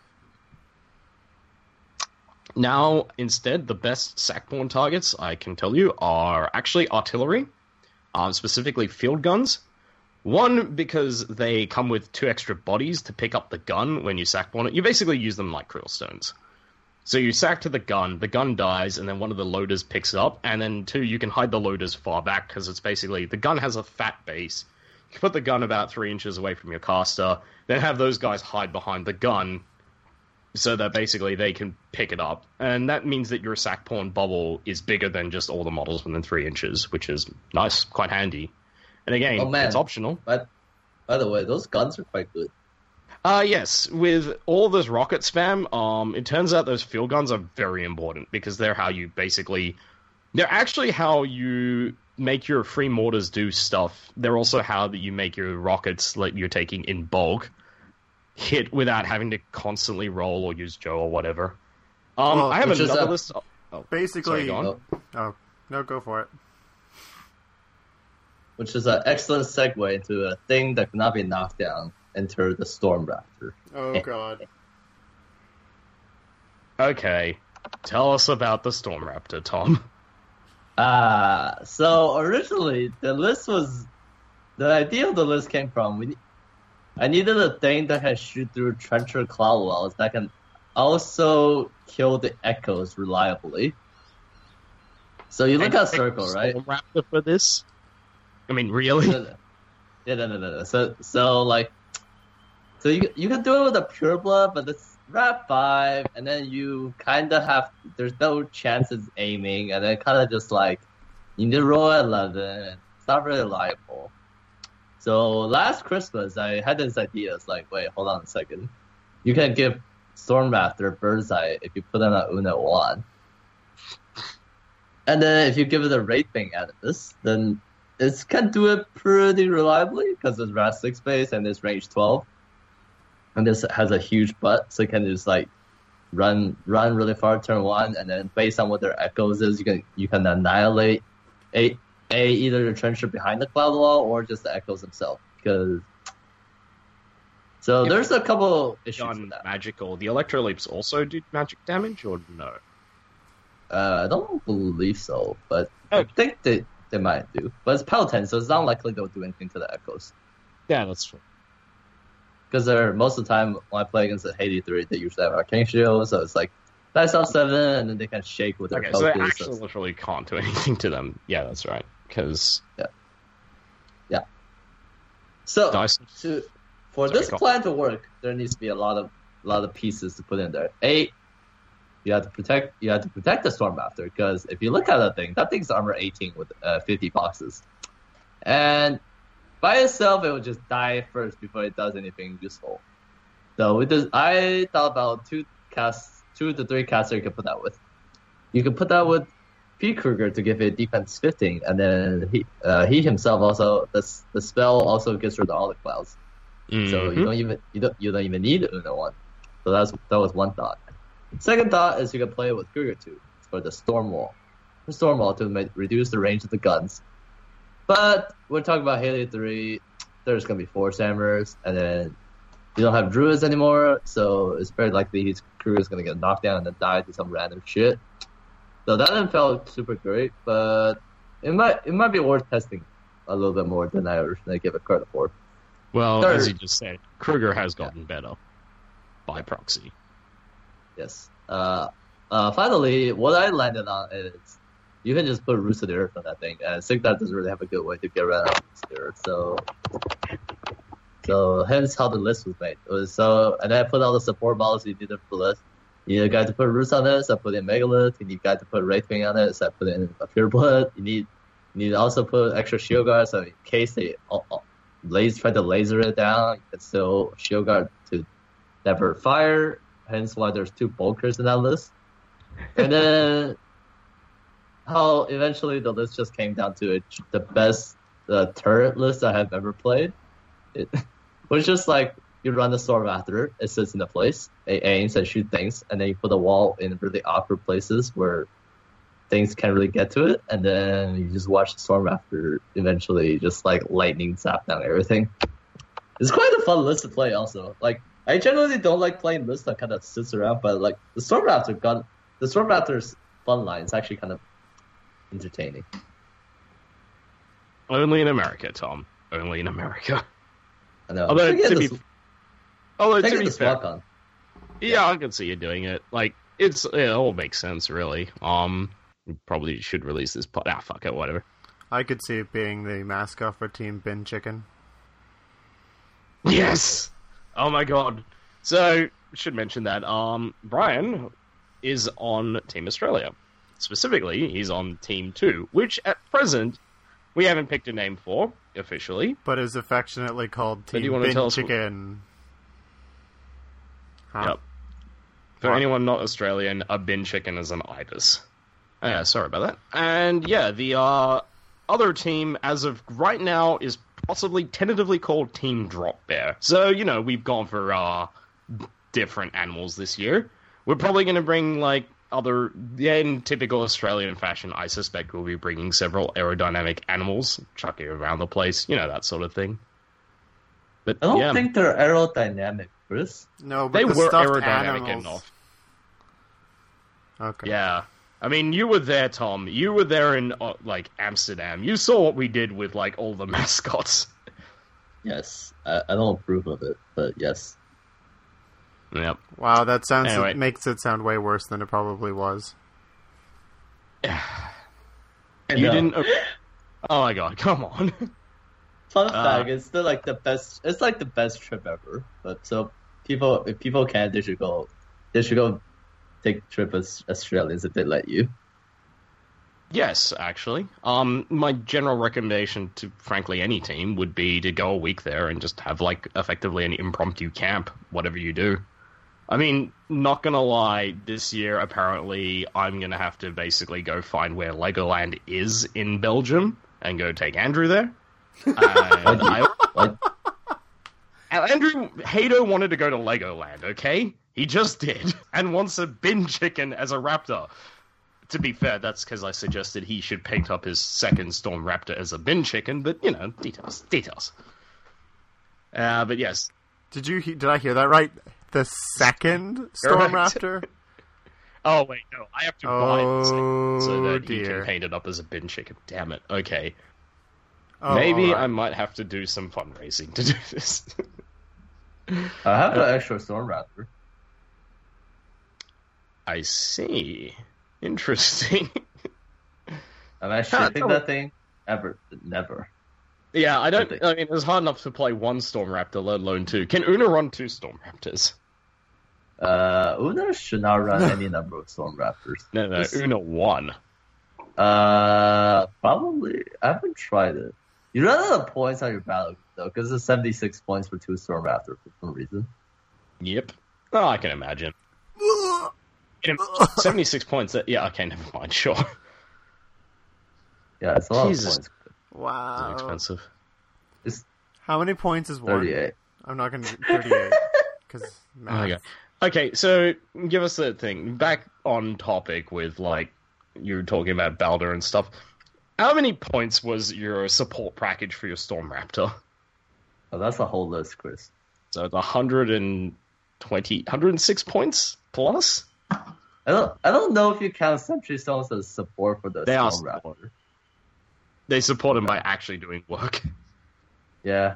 Now, instead, the best sack pawn targets, I can tell you, are actually artillery, um, specifically field guns. One, because they come with two extra bodies to pick up the gun when you sack pawn it. You basically use them like crystal stones. So you sack to the gun, the gun dies, and then one of the loaders picks it up, and then two, you can hide the loaders far back, because it's basically, the gun has a fat base. put the gun about three inches away from your caster, then have those guys hide behind the gun so that basically they can pick it up. And that means that your sack pawn bubble is bigger than just all the models within three inches, which is nice, quite handy. And again, Oh, man. it's optional. But by the way, those guns are quite good. Uh, yes, with all this rocket spam, um, it turns out those field guns are very important because they're how you basically... They're actually how you make your free mortars do stuff. They're also how that you make your rockets that you're taking in bulk hit without having to constantly roll or use Joe or whatever. Um, Well, I have which is another a- list... Oh, oh, Basically, sorry, go on. Oh, oh no, go for it. which is an excellent segue into a thing that cannot be knocked down. Enter the Storm Raptor. Oh god. Okay, tell us about the Storm Raptor, Tom. Ah, so originally the list was the idea of the list came from we. I needed a thing that can shoot through trencher cloud walls that can also kill the echoes reliably. So you look And at Circle, right? Storm Raptor for this? I mean, really? No, no. Yeah, no, no, no, no. So, so like, so you you can do it with a pure blood, but it's wrap five, and then you kind of have there's no chances aiming, and then kind of just like you need to roll at eleven. It's not really reliable. So last Christmas, I had this idea. It's like, wait, hold on a second. You can give Storm Raptor Birdseye if you put on a Una one, and then if you give it a rate thing at this, then it can do it pretty reliably because it's R A S six base and it's range twelve. And this has a huge butt, so you can just like run run really far turn one, and then based on what their echoes is, you can you can annihilate a a either the trencher behind the cloud wall or just the echoes themselves. Because so If there's a couple issues On with that. magical, the Electro Leaps also do magic damage, or no? Uh, I don't believe so, but I Okay. think they they might do. But it's Paladin, so it's not likely they'll do anything to the echoes. Yeah, that's true. Because they're most of the time when I play against the Hades three, they usually have Arcane Shield, so it's like dice off seven, and then they can shake with their Okay, so they focus. actually literally can't do anything to them. Yeah, that's right. Because so dice. to, for Sorry, this go on. plan to work, there needs to be a lot of a lot of pieces to put in there. A, you have to protect you have to protect the Storm Raptor, because if you look at that thing, that thing's armor eighteen with uh, fifty boxes, and by itself it will just die first before it does anything useful. So with this, I thought about two casts, two to three caster you can put that with. You can put that with P. Kruger to give it defense fifteen, and then he uh, he himself also the the spell also gets rid of all the clouds. So Mhm. you don't even you don't you don't even need Una one. So that's that was one thought. Second thought is you can play it with Kruger two for the storm wall. The storm wall to make, reduce the range of the guns. But we're talking about Halo three. There's gonna be force hammers, and then you don't have druids anymore. So it's very likely his Kruger's gonna get knocked down and then die to some random shit. So that didn't feel super great, but it might it might be worth testing a little bit more than I originally gave it credit for. Well, Third. as you just said, Kruger has gotten better by proxy. Yes. Uh, uh, finally, what I landed on is you can just put Roost of the Earth on that thing, and Sigdar doesn't really have a good way to get rid of Roost of the Earth, so so hence how the list was made. It was so, and then I put all the support models you needed for the list. You need a guy to put Roost on it, so I put in Megalith. You need a guy to put Wraithwing on it, so I put in a Pure Blood. You need you need to also put extra Shield Guard, so in case they uh, uh, laser, try to laser it down, you can still Shield Guard to never fire. Hence why there's two bulkers in that list. And then how eventually the list just came down to it, the best uh, turret list I have ever played. It was just like you run the Storm Raptor, it sits in a place, it aims and shoots things, and then you put a wall in really awkward places where things can't really get to it, and then you just watch the Storm Raptor eventually just like lightning zap down everything. It's quite a fun list to play also. Like, I generally don't like playing lists that kind of sits around, but like the Storm Raptor gun, the Storm Raptor's fun line is actually kind of entertaining. Only in America, Tom. Only in America. I know. Although, Forget to the, be, although, forget to be the fair, swap gun. yeah, I can see you doing it. Like, it's it all makes sense, really. Um, we probably should release this pod. Ah, fuck it, whatever. I could see it being the mascot for Team Bin Chicken. Yes! Oh my god. So, should mention that um, Brian is on Team Australia. Specifically, he's on Team two, which at present we haven't picked a name for, officially. But is affectionately called But do you Team wanna Bin tell us- Chicken. Huh? Yep. For What? anyone not Australian, a bin chicken is an ibis. Oh, yeah, sorry about that. And yeah, the uh, other team, as of right now, is possibly tentatively called Team Drop Bear. So, you know, we've gone for uh, different animals this year. We're probably going to bring, like, other... Yeah, in typical Australian fashion, I suspect we'll be bringing several aerodynamic animals, chucking around the place, you know, that sort of thing. But, I don't yeah, think they're aerodynamic, Chris. No, but they the were stuffed aerodynamic animals... enough. Okay. Yeah. I mean, you were there, Tom. You were there in, uh, like, Amsterdam. You saw what we did with, like, all the mascots. Yes, I, I don't approve of it, but yes. Yep. Wow, that sounds Anyway. makes it sound way worse than it probably was. You No. didn't... Oh my god, come on. Fun Uh, fact, it's still like the best. It's like the best trip ever. But so people, if people can, they should go. They should go take a trip as Australians if they let you. Yes, actually. Um, my general recommendation to, frankly, any team would be to go a week there and just have, like, effectively an impromptu camp, whatever you do. I mean, not gonna lie, this year, apparently, I'm gonna have to basically go find where Legoland is in Belgium and go take Andrew there. And I, Like, Andrew Hato wanted to go to Legoland, okay? He just did. And wants a bin chicken as a raptor. To be fair, that's because I suggested he should paint up his second Storm Raptor as a bin chicken, but, you know, details. Details. Uh, but yes. Did you? he- Did I hear that right? The second Storm Correct. Raptor. Oh, wait, no. I have to buy the second so Oh, that he dear. can paint it up as a bin chicken. Damn it. Okay. Oh, Maybe alright. I might have to do some fundraising to do this. I have an extra Storm Raptor. I see. Interesting. I'm actually Huh, shipping no. that thing ever, never. Yeah, I don't. think- I mean, it's hard enough to play one Storm Raptor, let alone two. Can Una run two Storm Raptors? Uh, Una should not run any number of Storm Raptors. No, no, Just- Una one. Uh, probably. I haven't tried it. You run out of points on your battle though, because it's seventy-six points for two Storm Raptors for some reason. Yep. Oh, I can imagine. You know, seventy-six points. That, yeah, okay, never mind. Sure. Yeah, it's a lot Jesus. of points. Wow. Expensive. It's How many points is one? thirty-eight. I'm not going to do thirty-eight because Okay. Okay, so give us the thing. Back on topic with, like, you were talking about Balder and stuff. How many points was your support package for your Storm Raptor? Oh, that's a whole list, Chris. So it's one hundred twenty, one hundred six points plus? I don't. I don't know if you count Sentry Stones as support for the They are Storm support. Raptor. They support him by actually doing work. Yeah.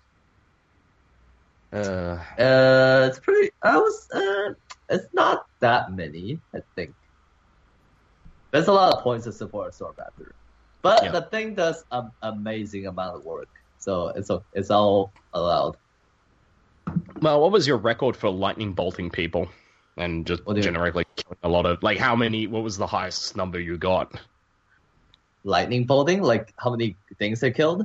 Uh, Uh, it's pretty. I was. Uh, it's not that many. I think. There's a lot of points to support a Storm Raptor, but Yeah. the thing does an amazing amount of work, so it's o- it's all allowed. well, what was your record for lightning bolting people? And just What do you- generically killing a lot of... Like, how many... What was the highest number you got? Lightning bolting, like how many things they killed?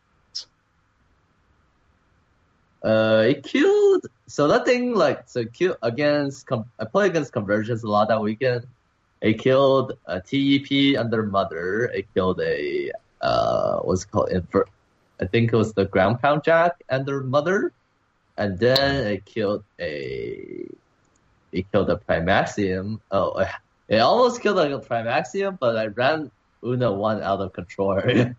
Uh, it killed. So that thing, like, so it killed against. Com- I played against Convergence a lot that weekend. It killed a T E P under Mother. It killed a uh, what's it called? Infer- I think it was the Ground Pound Jack under Mother, and then it killed a. It killed a Primaxium. Oh, it almost killed like a Primaxium, but I ran Una one out of control area.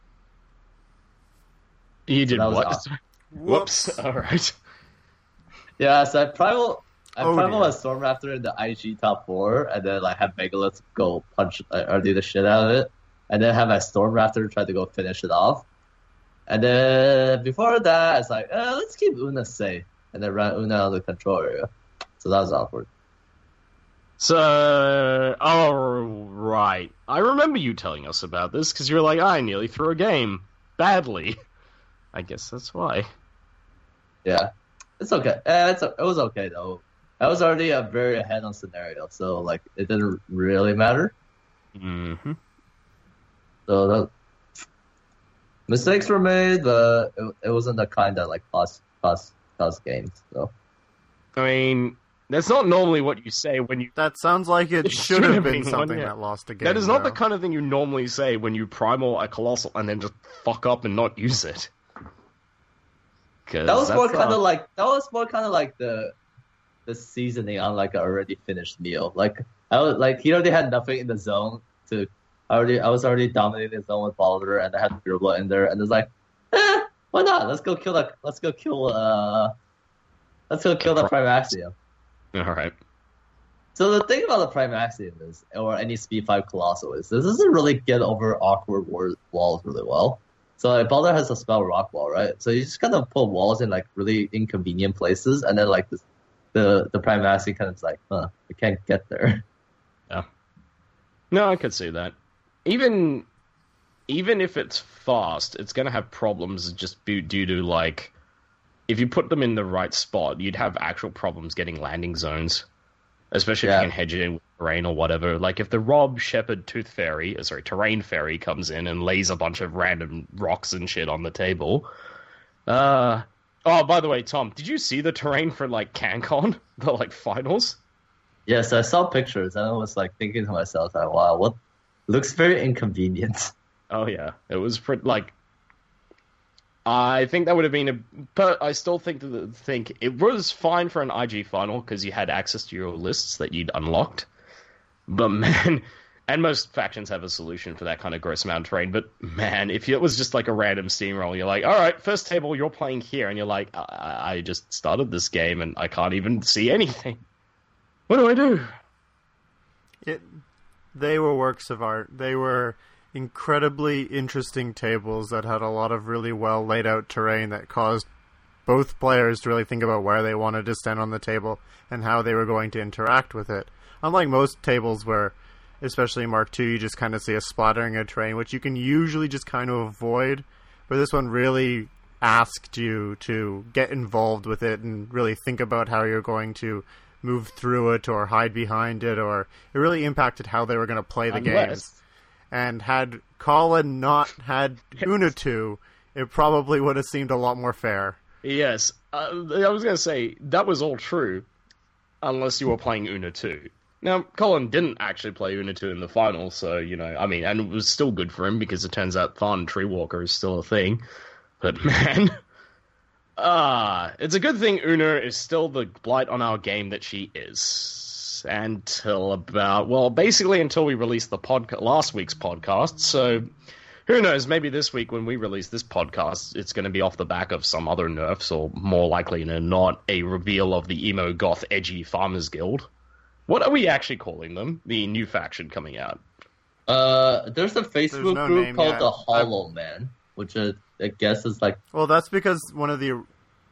You did that was what? awesome. Whoops. All right. Yeah, so I primal, I Oh, primal dear. a Storm Raptor in the I G top four, and then like have Megalith go punch uh, or do the shit out of it, and then have my Storm Raptor try to go finish it off. And then before that, it's like, uh, let's keep Una safe, and then run Una out of the control area. So that was awkward. So, all right. I remember you telling us about this, because you were like, I nearly threw a game. Badly. I guess that's why. Yeah, it's okay. Eh, it's, it was okay though. I was already a very ahead on scenario, so like it didn't really matter. Mm-hmm. So that, mistakes were made, but it, it wasn't the kind that like cost cost cost games. So I mean, that's not normally what you say when you. That sounds like it, It should have should've been been one, something yeah. that lost a game. That is not though. the kind of thing you normally say when you primal a colossal and then just fuck up and not use it. 'Cause that was that's more kind not- of like that was more kind of like the the seasoning on like an already finished meal. Like I was like he already had nothing in the zone to. I already I was already dominating the zone with Baldur, and I had Pure Blood in there, and it's like, eh, why not? Let's go kill the let's go kill uh let's go kill the Primaxium. All right. So the thing about the Primaxium is, or any Speed five Colossal is, this doesn't really get over awkward war- walls really well. So like, Baldur has a spell Rock Wall, right? So you just kind of put walls in like really inconvenient places, and then like this, the the Primaxium kind of is like, huh, I can't get there. Yeah. No, I could see that. Even even if it's fast, it's going to have problems just due due to like if you put them in the right spot, you'd have actual problems getting landing zones. Especially if Yeah. you can hedge it in with terrain or whatever. Like if the Rob Shepherd Tooth Fairy, uh, sorry, Terrain Fairy comes in and lays a bunch of random rocks and shit on the table. Uh oh, by the way, Tom, did you see the terrain for like CanCon, the like finals? Yes, I saw pictures, and I was like thinking to myself, like, wow, what looks very inconvenient. Oh yeah, it was pretty like. I think that would have been a, but I still think that think it was fine for an I G final because you had access to your lists that you'd unlocked. But man, and most factions have a solution for that kind of gross amount of terrain. But man, if it was just like a random steamroll, you're like, all right, first table, you're playing here, and you're like, I, I just started this game and I can't even see anything. What do I do? It, they were works of art. They were incredibly interesting tables that had a lot of really well laid out terrain that caused both players to really think about where they wanted to stand on the table and how they were going to interact with it. Unlike most tables where, especially Mark two, you just kind of see a splattering of terrain, which you can usually just kind of avoid, but this one really asked you to get involved with it and really think about how you're going to move through it or hide behind it, or it really impacted how they were going to play the Unless- games. And had Colin not had Unatu, it probably would have seemed a lot more fair. Yes, uh, I was going to say, that was all true, unless you were playing Una two. Now, Colin didn't actually play Una two in the final, so, you know, I mean, and it was still good for him, because it turns out Tharn Tree Walker is still a thing. But, man, ah, it's a good thing Una is still the blight on our game that she is. Until about, well, basically until we released the podca- last week's podcast, so who knows, maybe this week when we release this podcast, it's going to be off the back of some other nerfs, or more likely than not, a reveal of the emo goth edgy farmers guild. What are we actually calling them? The new faction coming out. Uh, there's a Facebook no group name called yet. the Hollow Man, which I, I guess is like Well, that's because one of the...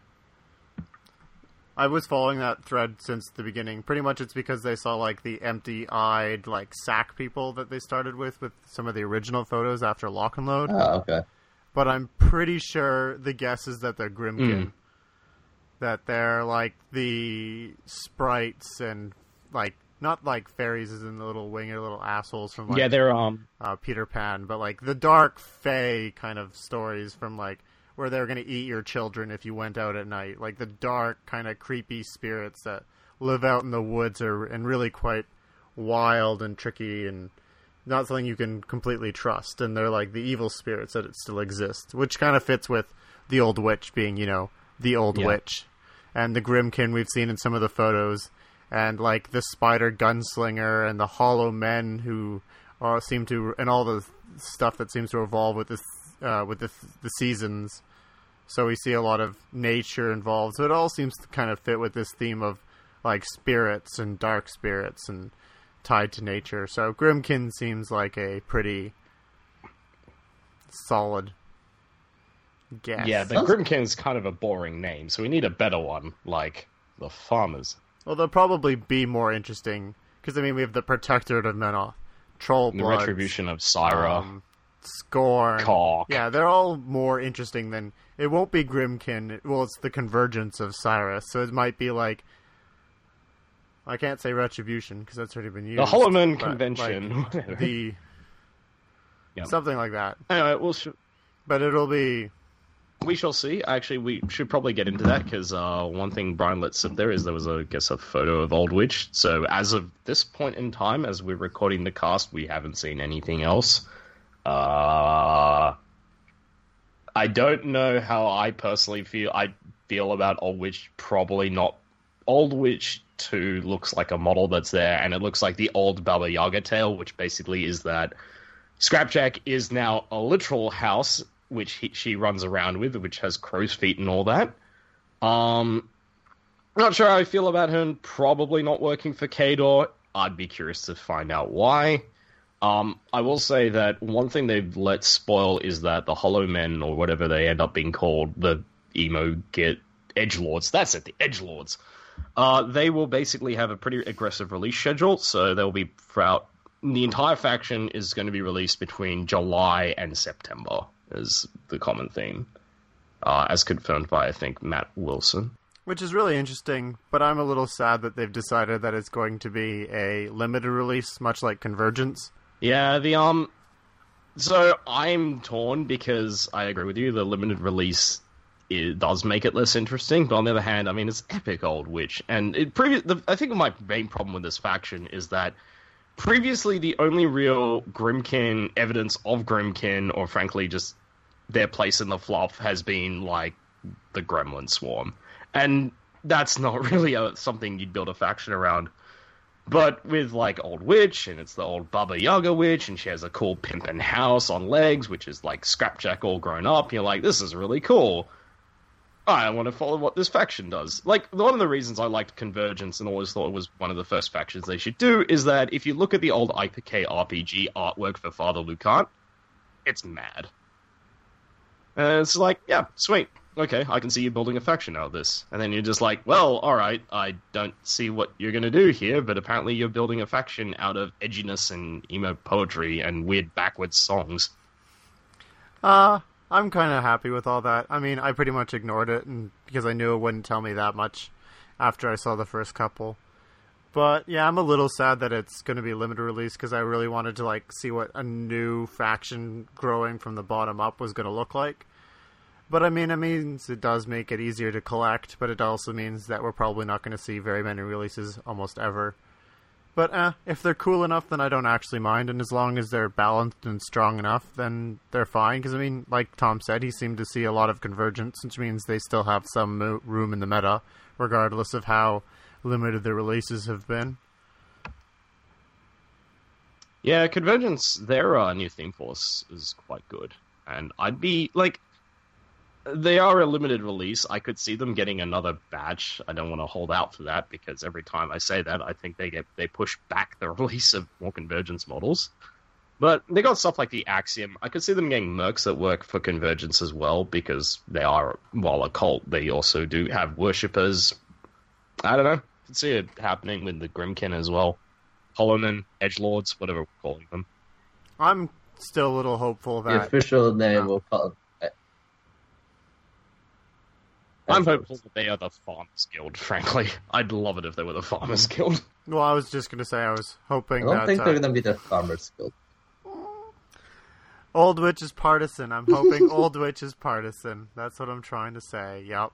I was following that thread since the beginning. Pretty much it's because they saw, like, the empty-eyed, like, sack people that they started with, with some of the original photos after Lock and Load. oh, okay. But I'm pretty sure the guess is that they're Grimkin. Mm. That they're, like, the sprites and, like, not like fairies as in the little winged little assholes from, like, Yeah, they're, um... uh, Peter Pan, but, like, the dark fae kind of stories from, like, where they're going to eat your children if you went out at night. Like, the dark, kind of creepy spirits that live out in the woods are and really quite wild and tricky and not something you can completely trust. And they're, like, the evil spirits that it still exists, which kind of fits with the old witch being, you know, the old Yeah. witch. And the Grimkin we've seen in some of the photos. And, like, the spider gunslinger and the hollow men who uh, seem to... And all the stuff that seems to evolve with this, uh, with the, the seasons. So we see a lot of nature involved. So it all seems to kind of fit with this theme of, like, spirits and dark spirits and tied to nature. So Grimkin seems like a pretty solid guess. Yeah, but Grimkin's kind of a boring name, so we need a better one, like the Farmers. Well, they'll probably be more interesting, because, I mean, we have the Protectorate of Menoth, Troll The Bloods, Retribution of Syra. um, Scorn. Cock. Yeah, they're all more interesting than it won't be Grimkin. Well, it's the convergence of Cyrus, so it might be like I can't say Retribution because that's already been used. The Hollow Men but, Convention. like, the Yep. something like that. Anyway, we'll sh- But it'll be. we shall see. Actually, we should probably get into that because uh, one thing Brian let slip there is there was, a, I guess, a photo of Old Witch. So as of this point in time, as we're recording the cast, we haven't seen anything else. Uh, I don't know how I personally feel. I feel about Old Witch. Probably not. Old Witch two looks like a model that's there, and it looks like the old Baba Yaga tale, which basically is that Scrapjack is now a literal house which he, she runs around with, which has crow's feet and all that. Um, not sure how I feel about her probably not working for Kador. I'd be curious to find out why. Um, I will say that one thing they've let spoil is that the Hollow Men, or whatever they end up being called, the emo get edgelords. That's it, the edgelords. Uh, they will basically have a pretty aggressive release schedule, so they'll be throughout. The entire faction is going to be released between July and September, is the common theme, uh, as confirmed by, I think, Matt Wilson. Which is really interesting, but I'm a little sad that they've decided that it's going to be a limited release, much like Convergence. Yeah, the, um... So, I'm torn because I agree with you, the limited release it does make it less interesting, but on the other hand, I mean, it's epic Old Witch, and it previous. The, I think my main problem with this faction is that previously, the only real Grimkin evidence of Grimkin, or frankly just their place in the fluff, has been, like, the Gremlin Swarm. And that's not really a, something you'd build a faction around. But with, like, Old Witch, and it's the old Baba Yaga Witch, and she has a cool pimpin' house on legs, which is, like, Scrapjack all grown up, you're like, this is really cool. I want to follow what this faction does. Like, one of the reasons I liked Convergence and always thought it was one of the first factions they should do is that if you look at the old I P K R P G artwork for Father Lucant, it's mad. And it's like, yeah, sweet. Okay, I can see you building a faction out of this. And then you're just like, well, alright, I don't see what you're going to do here, but apparently you're building a faction out of edginess and emo poetry and weird backwards songs. Uh... I'm kind of happy with all that. I mean, I pretty much ignored it and because I knew it wouldn't tell me that much after I saw the first couple. But yeah, I'm a little sad that it's going to be limited release because I really wanted to like see what a new faction growing from the bottom up was going to look like. But I mean, it means it does make it easier to collect, but it also means that we're probably not going to see very many releases almost ever. But eh, if they're cool enough, then I don't actually mind, and as long as they're balanced and strong enough, then they're fine. Because, I mean, like Tom said, he seemed to see a lot of convergence, which means they still have some mo- room in the meta, regardless of how limited the releases have been. Yeah, Convergence, their uh, new theme force is quite good. And I'd be, like... They are a limited release. I could see them getting another batch. I don't want to hold out for that because every time I say that, I think they get they push back the release of more Convergence models. But they got stuff like the Axiom. I could see them getting mercs that work for Convergence as well because they are, while a cult, they also do have worshippers. I don't know. I could see it happening with the Grimkin as well. Hollowmen, Edgelords, whatever we're calling them. I'm still a little hopeful that... The official name uh, will call I'm hopeful that they are the Farmers Guild, frankly. I'd love it if they were the Farmers Guild. Well, I was just going to say I was hoping I don't that... think uh, they're going to be the Farmers Guild. Old Witch is partisan. I'm hoping Old Witch is partisan. That's what I'm trying to say. Yep.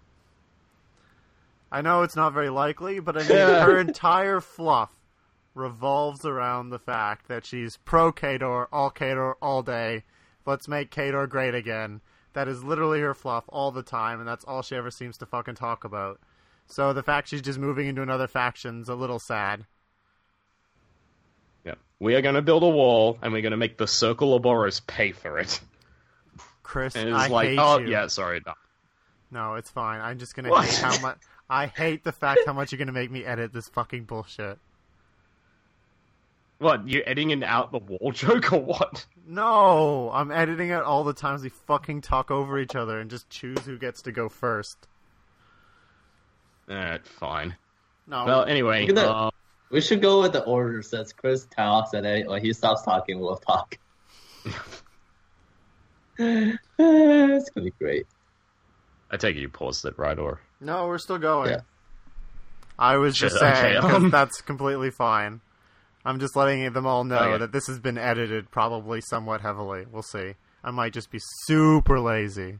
I know it's not very likely, but I mean, Yeah. her entire fluff revolves around the fact that she's pro-Kador, all Kador, all day. Let's make Kador great again. That is literally her fluff all the time, and that's all she ever seems to fucking talk about. So the fact she's just moving into another faction's a little sad. Yeah. We are going to build a wall, and we're going to make the Circle of Boros pay for it. Chris, And it's I like, hate oh, you. yeah, sorry. No. No, it's fine. I'm just gonna What? hate how much. I hate the fact how much you're gonna make me edit this fucking bullshit. What, you editing out the wall joke or what? No, I'm editing out all the times we fucking talk over each other and just choose who gets to go first. Alright, fine. No, Well, anyway, You're gonna- uh, We should go with the order since Chris talks and then when he stops talking, we'll talk. It's gonna be great. I take it you paused it, right? Or No, we're still going. Yeah. I was just Shit, okay, saying, 'cause um... that's completely fine. I'm just letting them all know Okay. that this has been edited probably somewhat heavily. We'll see. I might just be super lazy.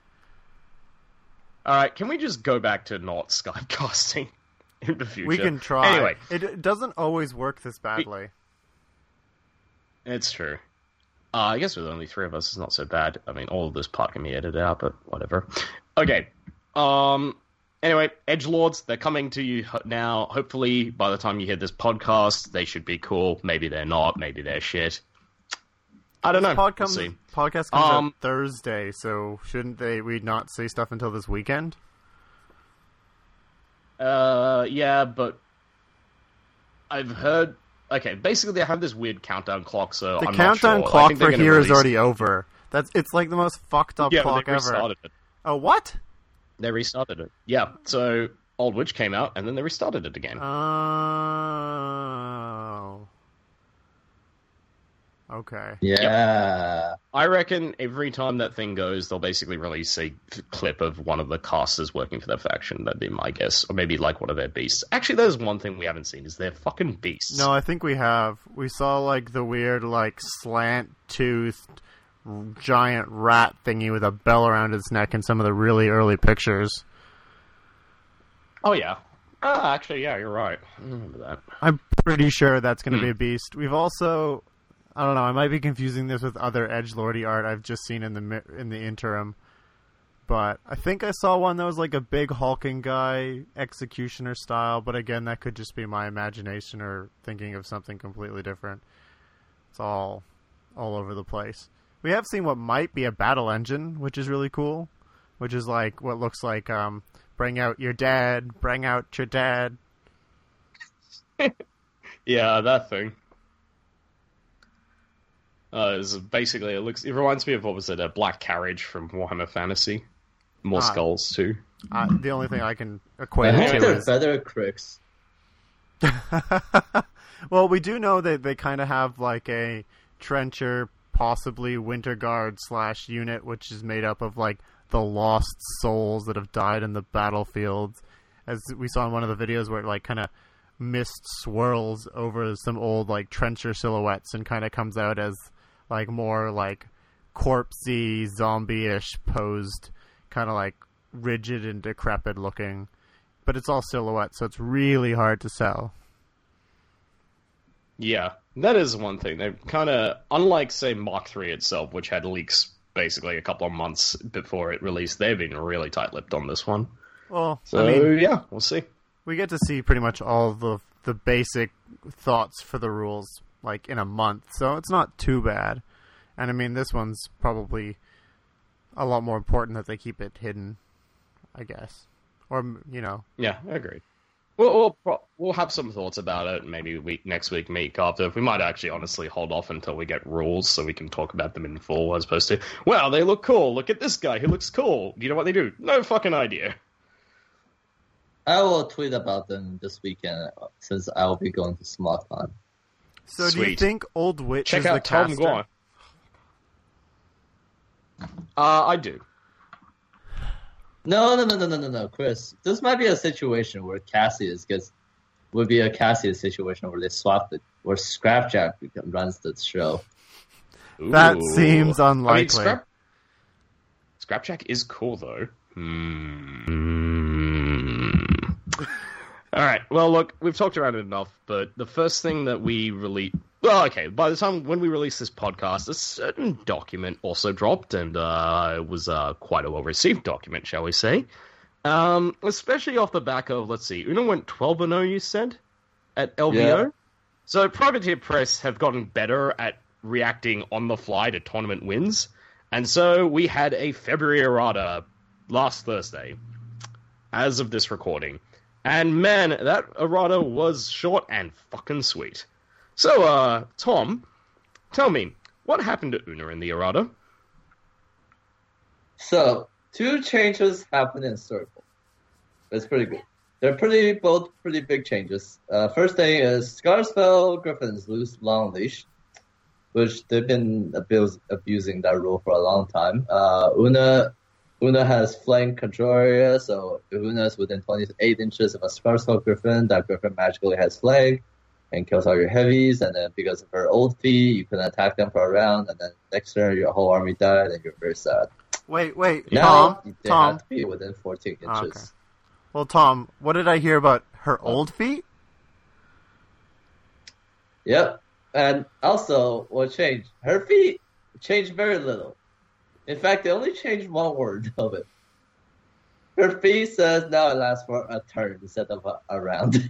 All right, can we just go back to not Skype casting in the future? We can try. Anyway, It, it doesn't always work this badly. it's true. Uh, I guess with only three of us, it's not so bad. I mean, all of this part can be edited out, but whatever. Okay. Um. Anyway, Edgelords, they're coming to you now. Hopefully, by the time you hear this podcast, they should be cool. Maybe they're not. Maybe they're shit. I don't know. Pod We'll comes, see. podcast comes Um, out Thursday, so shouldn't they? We not say stuff until this weekend? Uh, yeah, but I've heard. Okay, basically, they have this weird countdown clock, so The I'm countdown not sure. I clock think they're for gonna here is release- already over. That's it's like the most fucked up Yeah, but clock they ever. restarted it. Oh, what? They restarted it. Yeah, so Old Witch came out, and then they restarted it again. Oh. Okay. Yeah. I reckon every time that thing goes, they'll basically release a clip of one of the casters working for their faction. That'd be my guess. Or maybe like one of their beasts. Actually, there's one thing we haven't seen, is their fucking beasts. No, I think we have. We saw like the weird, like slant-toothed giant rat thingy with a bell around its neck in some of the really early pictures. Oh, yeah. Ah, actually, yeah, you're right. I remember that. I'm pretty sure that's going to Hmm. be a beast. We've also, I don't know, I might be confusing this with other edgelordy art I've just seen in the mi- in the interim, but I think I saw one that was like a big hulking guy, executioner style. But again, that could just be my imagination or thinking of something completely different. It's all all over the place. We have seen what might be a battle engine, which is really cool. Which is like what looks like um, bring out your dad, bring out your dad. Yeah, that thing. Uh, is basically, it looks. It reminds me of, what was it, a Black Carriage from Warhammer Fantasy. More Ah. skulls, too. Uh, the only thing I can I equate hope it to they're is better cricks. well, we do know that they kind of have like a trencher, possibly Winter Guard slash unit, which is made up of like the lost souls that have died in the battlefield, as we saw in one of the videos where it like kind of mist swirls over some old like trencher silhouettes and kind of comes out as like more like corpsey, zombie-ish posed, kind of like rigid and decrepit looking. But it's all silhouette, so it's really hard to sell. Yeah, that is one thing. They kind of, unlike, say, Mark three itself, which had leaks basically a couple of months before it released, they've been really tight-lipped on this one. Well, So, I mean, yeah, we'll see. we get to see pretty much all the the basic thoughts for the rules like in a month, so it's not too bad. And I mean, this one's probably a lot more important that they keep it hidden, I guess, or you know. Yeah, I agree. We'll, we'll, pro- we'll have some thoughts about it, maybe week next week, week after. We might actually honestly hold off until we get rules so we can talk about them in full, as opposed to, wow, they look cool, look at this guy, he looks cool. Do you know what they do? No fucking idea. I will tweet about them this weekend since I will be going to SmogCon. So do you Sweet. think Old Witch Check is out the Tom caster? Guan. Uh, I do. No, no, no, no, no, no, no, Chris. This might be a situation where Cassius gets would be a Cassius situation where they swap it, where Scrapjack runs the show. That Ooh. seems I mean, unlikely. Scrap... Scrapjack is cool, though. Hmm. All right. Well, look, we've talked around it enough, but the first thing that we release... Well, okay, by the time when we release this podcast, a certain document also dropped, and uh, it was uh, quite a well-received document, shall we say. Um, especially off the back of, let's see, Uno went twelve and oh, you said, at L V O? Yeah. So Privateer Press have gotten better at reacting on the fly to tournament wins, and so we had a February errata last Thursday, as of this recording. And man, that errata was short and fucking sweet. So, uh, Tom, tell me, what happened to Una in the errata? So, two changes happened in Circle. It's pretty good. They're pretty both pretty big changes. Uh, first thing is Scarsfell Griffins lose Long Leash, which they've been abuse, abusing that rule for a long time. Uh, Una Una has flank control area, so if Una is within twenty-eight inches of a Scarskull Griffin, that Griffin magically has flank and kills all your heavies, and then because of her old feat, you can attack them for a round, and then next turn your whole army died, and you're very sad. Wait, wait, Now, Tom, they Tom. have to be within fourteen inches. Oh, okay. Well, Tom, what did I hear about her What? old feet? Yep. And also, what changed? Her feet changed very little. In fact, they only changed one word of it. Her feet says now it lasts for a turn instead of a, a round.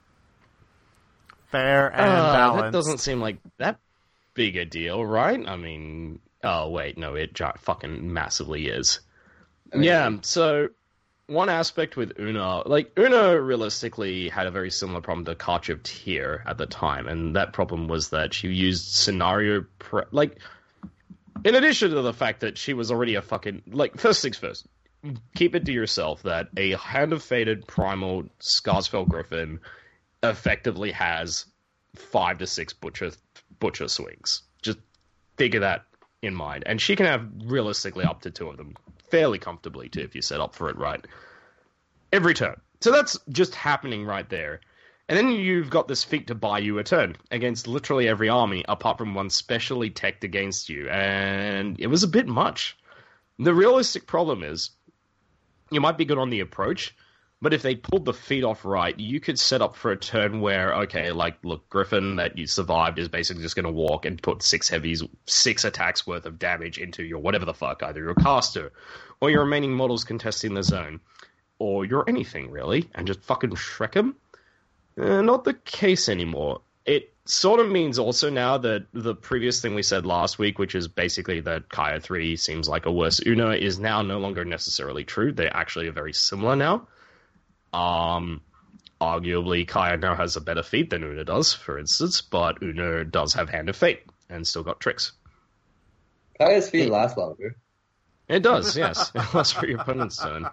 Fair and Uh, balanced. that doesn't seem like that big a deal, right? I mean, oh wait, no, it gi- fucking massively is. I mean, Yeah, so one aspect with Una, like Una realistically had a very similar problem to Karchev Tyr at the time, and that problem was that she used scenario pre- like in addition to the fact that she was already a fucking like first things first, keep it to yourself that a Hand of Fated Primal Scarsfell Griffin effectively has five to six butcher butcher swings. Just figure that in mind, and she can have realistically up to two of them fairly comfortably too if you set up for it right every turn. So that's just happening right there. And then you've got this feat to buy you a turn against literally every army apart from one specially teched against you, and it was a bit much. The realistic problem is you might be good on the approach, but if they pulled the feet off right, you could set up for a turn where, okay, like, look, Griffin that you survived is basically just going to walk and put six heavies, six attacks worth of damage into your whatever the fuck, either your caster or your remaining models contesting the zone, or your anything, really, and just fucking Shrek them. Uh, not the case anymore. It sort of means also now that the previous thing we said last week, which is basically that Kaya three seems like a worse Una, is now no longer necessarily true. They actually are very similar now. Um, arguably, Kaya now has a better feat than Una does, for instance, but Una does have Hand of Fate and still got tricks. Kaya's feet last longer. It does, yes. It lasts for your opponent's turn.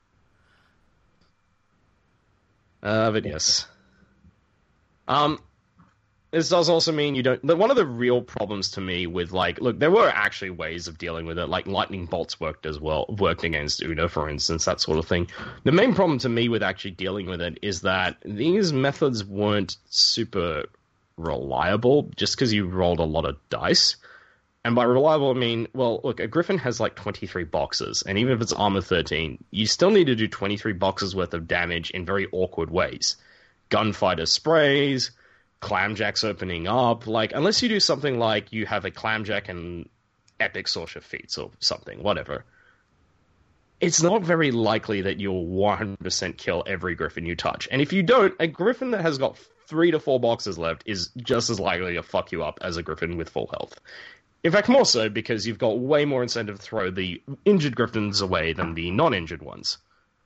Uh, but yes. Um, this does also mean you don't... One of the real problems to me with, like... Look, there were actually ways of dealing with it, like lightning bolts worked as well, worked against Una, for instance, that sort of thing. The main problem to me with actually dealing with it is that these methods weren't super reliable, just because you rolled a lot of dice. And by reliable, I mean, well, look, a Griffin has like twenty-three boxes, and even if it's armor thirteen, you still need to do twenty-three boxes worth of damage in very awkward ways. Gunfighter sprays, clamjacks opening up, like, unless you do something like you have a clamjack and epic sorcerer feats or something, whatever, it's not very likely that you'll one hundred percent kill every Griffin you touch. And if you don't, a Griffin that has got three to four boxes left is just as likely to fuck you up as a Griffin with full health. In fact, more so, because you've got way more incentive to throw the injured Griffins away than the non-injured ones.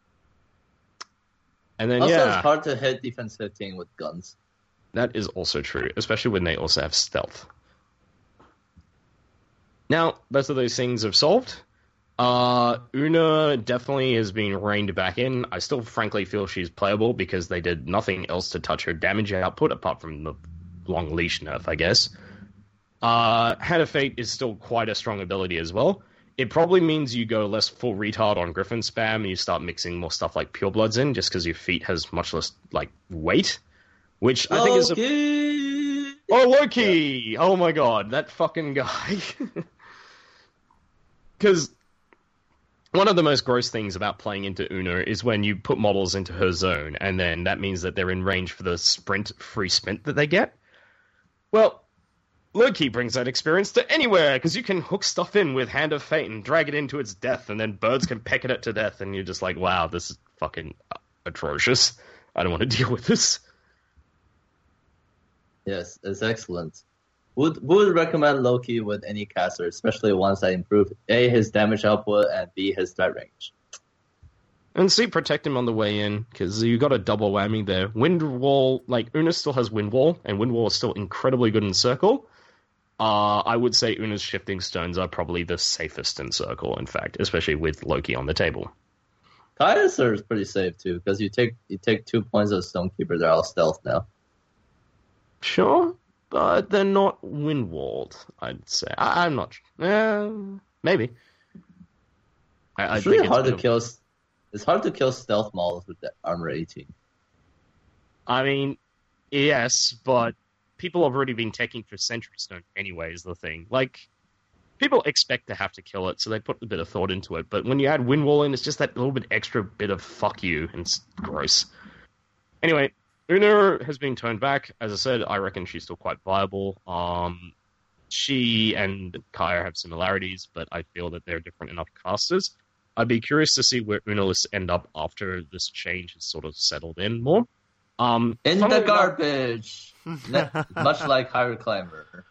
And then, Also, yeah, it's hard to hit defense fifteen with guns. that is also true, especially when they also have stealth. Now, both of those things have solved. Uh, Una definitely has been reined back in. I still frankly feel she's playable because they did nothing else to touch her damage output apart from the long leash nerf, I guess. Uh, Hand of Fate is still quite a strong ability as well. It probably means you go less full retard on Griffin spam and you start mixing more stuff like Purebloods in, just because your feet has much less, like, weight. Which I think is a... Loki! Oh, Loki! Yeah. Oh my god, that fucking guy. Because one of the most gross things about playing into Una is when you put models into her zone, and then that means that they're in range for the sprint, free sprint that they get. Well, Loki brings that experience to anywhere, because you can hook stuff in with Hand of Fate and drag it into its death, and then birds can peck at it to death, and you're just like, wow, this is fucking atrocious. I don't want to deal with this. Yes, it's excellent. Would would recommend Loki with any caster, especially ones that improve A, his damage output, and B, his threat range. And see, protect him on the way in, because you got a double whammy there. Wind Wall, like, Una still has Wind Wall, and Wind Wall is still incredibly good in Circle. Uh, I would say Una's Shifting Stones are probably the safest in Circle, in fact, especially with Loki on the table. Kaya's is pretty safe, too, because you take you take two points of Stonekeeper, they're all stealth now. Sure, but they're not Wind Walled, I'd say. I- I'm not... Uh, maybe. I, I It's really think hard it's to kill. It's hard to kill stealth models with the armor eighteen. I mean, yes, but people have already been taking for Sentry Stone anyway, is the thing. Like, people expect to have to kill it, so they put a bit of thought into it. But when you add Wind Wall in, it's just that little bit extra bit of fuck you, and it's gross. Anyway, Una has been turned back. As I said, I reckon she's still quite viable. Um, she and Kaya have similarities, but I feel that they're different enough casters. I'd be curious to see where Una lists end up after this change has sort of settled in more. Um, In funnily the enough- garbage, Ne- much like Higher Climber.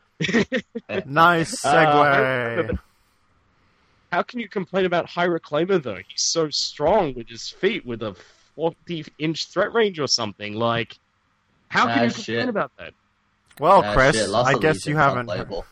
Nice Uh, segue. How can you complain about High Reclaimer, though? He's so strong with his feet, with a forty-inch threat range or something. Like, how can Ah, you shit. complain about that? Well, Ah, Chris, shit, lots I of guess Legions you haven't. unplayable.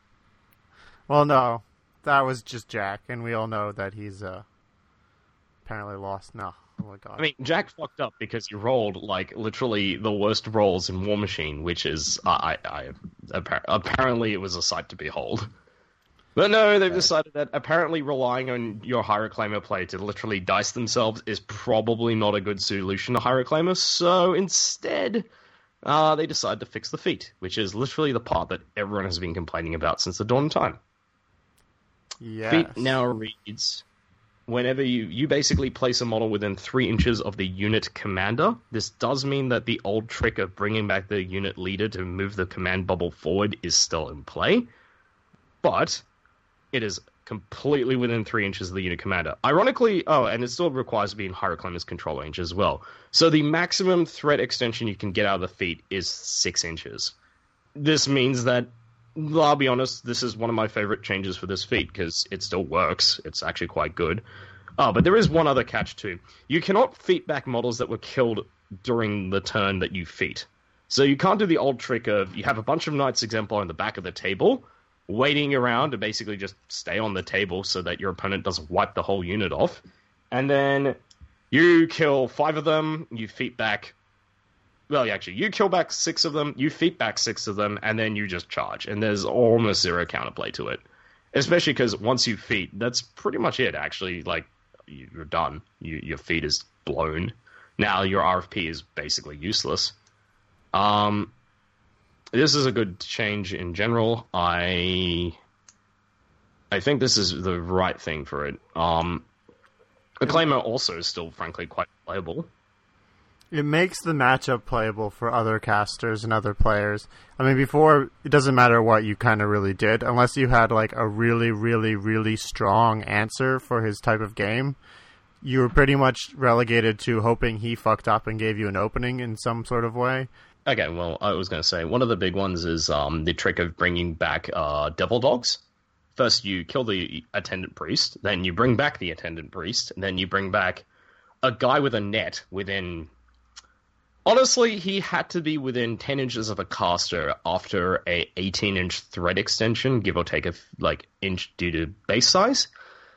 Well, no, that was just Jack, and we all know that he's uh, apparently lost. No, oh my god. I mean, Jack fucked up because he rolled, like, literally the worst rolls in War Machine, which is, I, I, I appar- apparently it was a sight to behold. But no, they've decided that apparently relying on your High Reclaimer play to literally dice themselves is probably not a good solution to High Reclaimer, so instead, uh, they decide to fix the feat, which is literally the part that everyone has been complaining about since the dawn of time. yes. Feat now reads, whenever you, you basically place a model within three inches of the unit commander, this does mean that the old trick of bringing back the unit leader to move the command bubble forward is still in play, but it is completely within three inches of the unit commander. Ironically, oh, and it still requires to be in High Reclaimer's control range as well. So the maximum threat extension you can get out of the feat is six inches. This means that, I'll be honest, this is one of my favorite changes for this feat, because it still works. It's actually quite good. Oh, but there is one other catch too. You cannot feat back models that were killed during the turn that you feat. So you can't do the old trick of, you have a bunch of Knights Exemplar on the back of the table, waiting around to basically just stay on the table so that your opponent doesn't wipe the whole unit off. And then you kill five of them, you feat back... Well, actually, you kill back six of them, you feat back six of them, and then you just charge. And there's almost zero counterplay to it. Especially because once you feat, that's pretty much it, actually. Like, you're done. You, your feat is blown. Now your R F P is basically useless. Um... This is a good change in general. I I think this is the right thing for it. Um, Reclaimer also is still, frankly, quite playable. It makes the matchup playable for other casters and other players. I mean, before, it doesn't matter what you kind of really did, unless you had like a really, really, really strong answer for his type of game. You were pretty much relegated to hoping he fucked up and gave you an opening in some sort of way. Okay, well, I was going to say, one of the big ones is um, the trick of bringing back uh, Devil Dogs. First, you kill the Attendant Priest, then you bring back the Attendant Priest, and then you bring back a guy with a net within... Honestly, he had to be within ten inches of a caster after a eighteen-inch thread extension, give or take a like inch due to base size.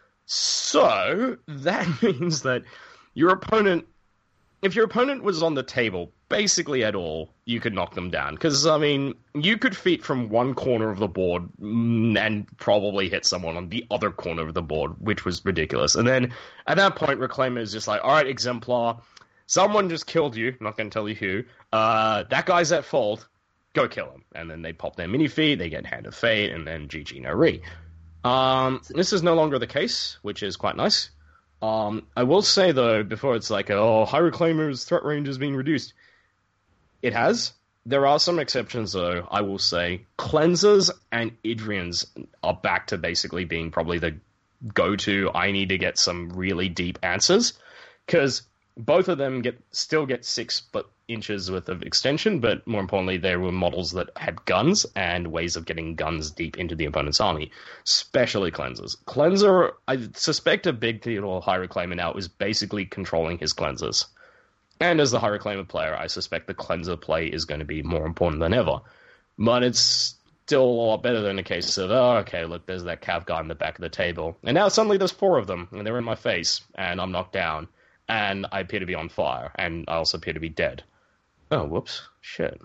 So, that means that your opponent... If your opponent was on the table, basically at all, you could knock them down. Because, I mean, you could feat from one corner of the board and probably hit someone on the other corner of the board, which was ridiculous. And then, at that point, Reclaimer is just like, alright, Exemplar, someone just killed you, not going to tell you who, uh, that guy's at fault, go kill him. And then they pop their mini-feat, they get Hand of Fate, and then G G no re. Um, this is no longer the case, which is quite nice. Um, I will say, though, before it's like, oh, High Reclaimer's threat range is being reduced. It has. There are some exceptions, though, I will say. Cleansers and Idrians are back to basically being probably the go-to, I need to get some really deep answers. Because both of them get still get six but inches worth of extension, but more importantly, there were models that had guns and ways of getting guns deep into the opponent's army, especially Cleansers. Cleanser, I suspect a big deal High Reclaimer now is basically controlling his Cleansers. And as the High Reclaimer player, I suspect the Cleanser play is going to be more important than ever. But it's still a lot better than a case of, oh, okay, look, there's that Cav guy in the back of the table. And now suddenly there's four of them, and they're in my face, and I'm knocked down, and I appear to be on fire, and I also appear to be dead. Oh, whoops. Shit.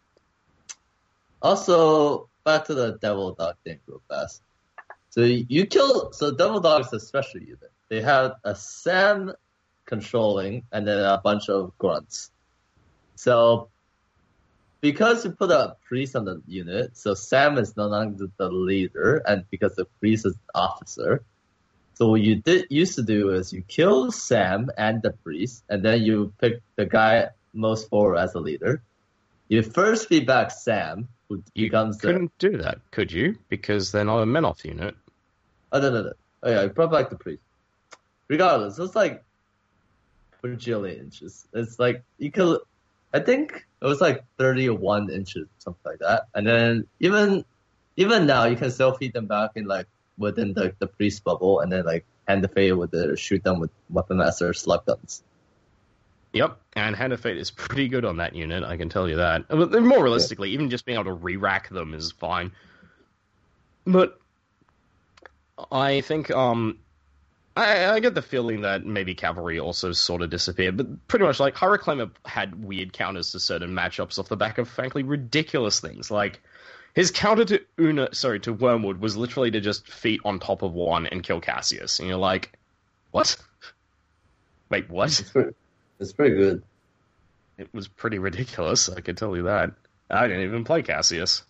Also, back to the Devil Dog thing real fast. So you kill, so Devil Dog is a special unit. they had a Sam controlling and then a bunch of grunts. So because you put a priest on the unit, so Sam is no longer the leader, and because the priest is the officer. So what you did used to do is you kill Sam and the priest, and then you pick the guy most forward as the leader. You first feed back Sam, who You becomes the... couldn't do that, could you? Because they're not a Menoth unit. Oh, no, no, no. Oh, yeah, you brought back the priest. Regardless, it's like bajillion inches. It's like, you could... I think it was like thirty-one inches, something like that. And then even even now, you can still feed them back in like within the, the priest bubble, and then like hand the fate with it or shoot them with weapon master slug guns. Yep, and Hand of Fate is pretty good on that unit, I can tell you that. But more realistically, yeah. Even just being able to re-rack them is fine. But I think um, I, I get the feeling that maybe Cavalry also sort of disappeared, but pretty much like High Reclaimer had weird counters to certain matchups off the back of frankly ridiculous things. Like his counter to Una, sorry, to Wormwood was literally to just feet on top of one and kill Cassius, and you're like, what? Wait, what? It's pretty, it's pretty good. It was pretty ridiculous, I can tell you that. I didn't even play Cassius.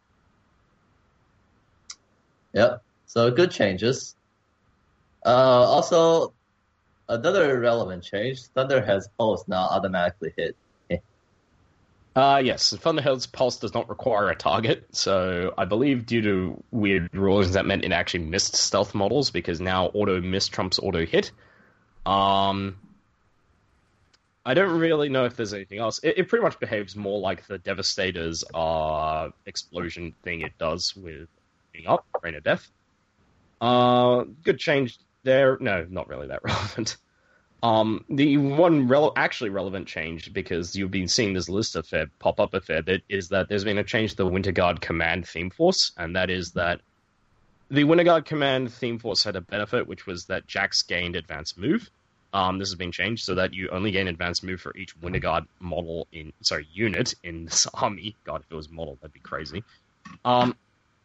Yep. So good changes. Uh, also, another relevant change: Thunderhead's pulse now automatically hit. Uh, yes, Thunderhead's pulse does not require a target, so I believe due to weird rulings that meant it actually missed stealth models, because now auto miss trumps auto hit. Um, I don't really know if there's anything else. It, it pretty much behaves more like the Devastator's uh, explosion thing it does with being up, Rain of Death. Uh, good change there. No, not really that relevant. Um, the one rele- actually relevant change, because you've been seeing this list a fair, pop up a fair bit, is that there's been a change to the Winter Guard Command theme force, and that is that the Winter Guard Command theme force had a benefit, which was that Jax gained advanced move. Um, this has been changed so that you only gain advanced move for each Winter Guard model in, sorry, unit in this army. God, if it was model, that'd be crazy. Um,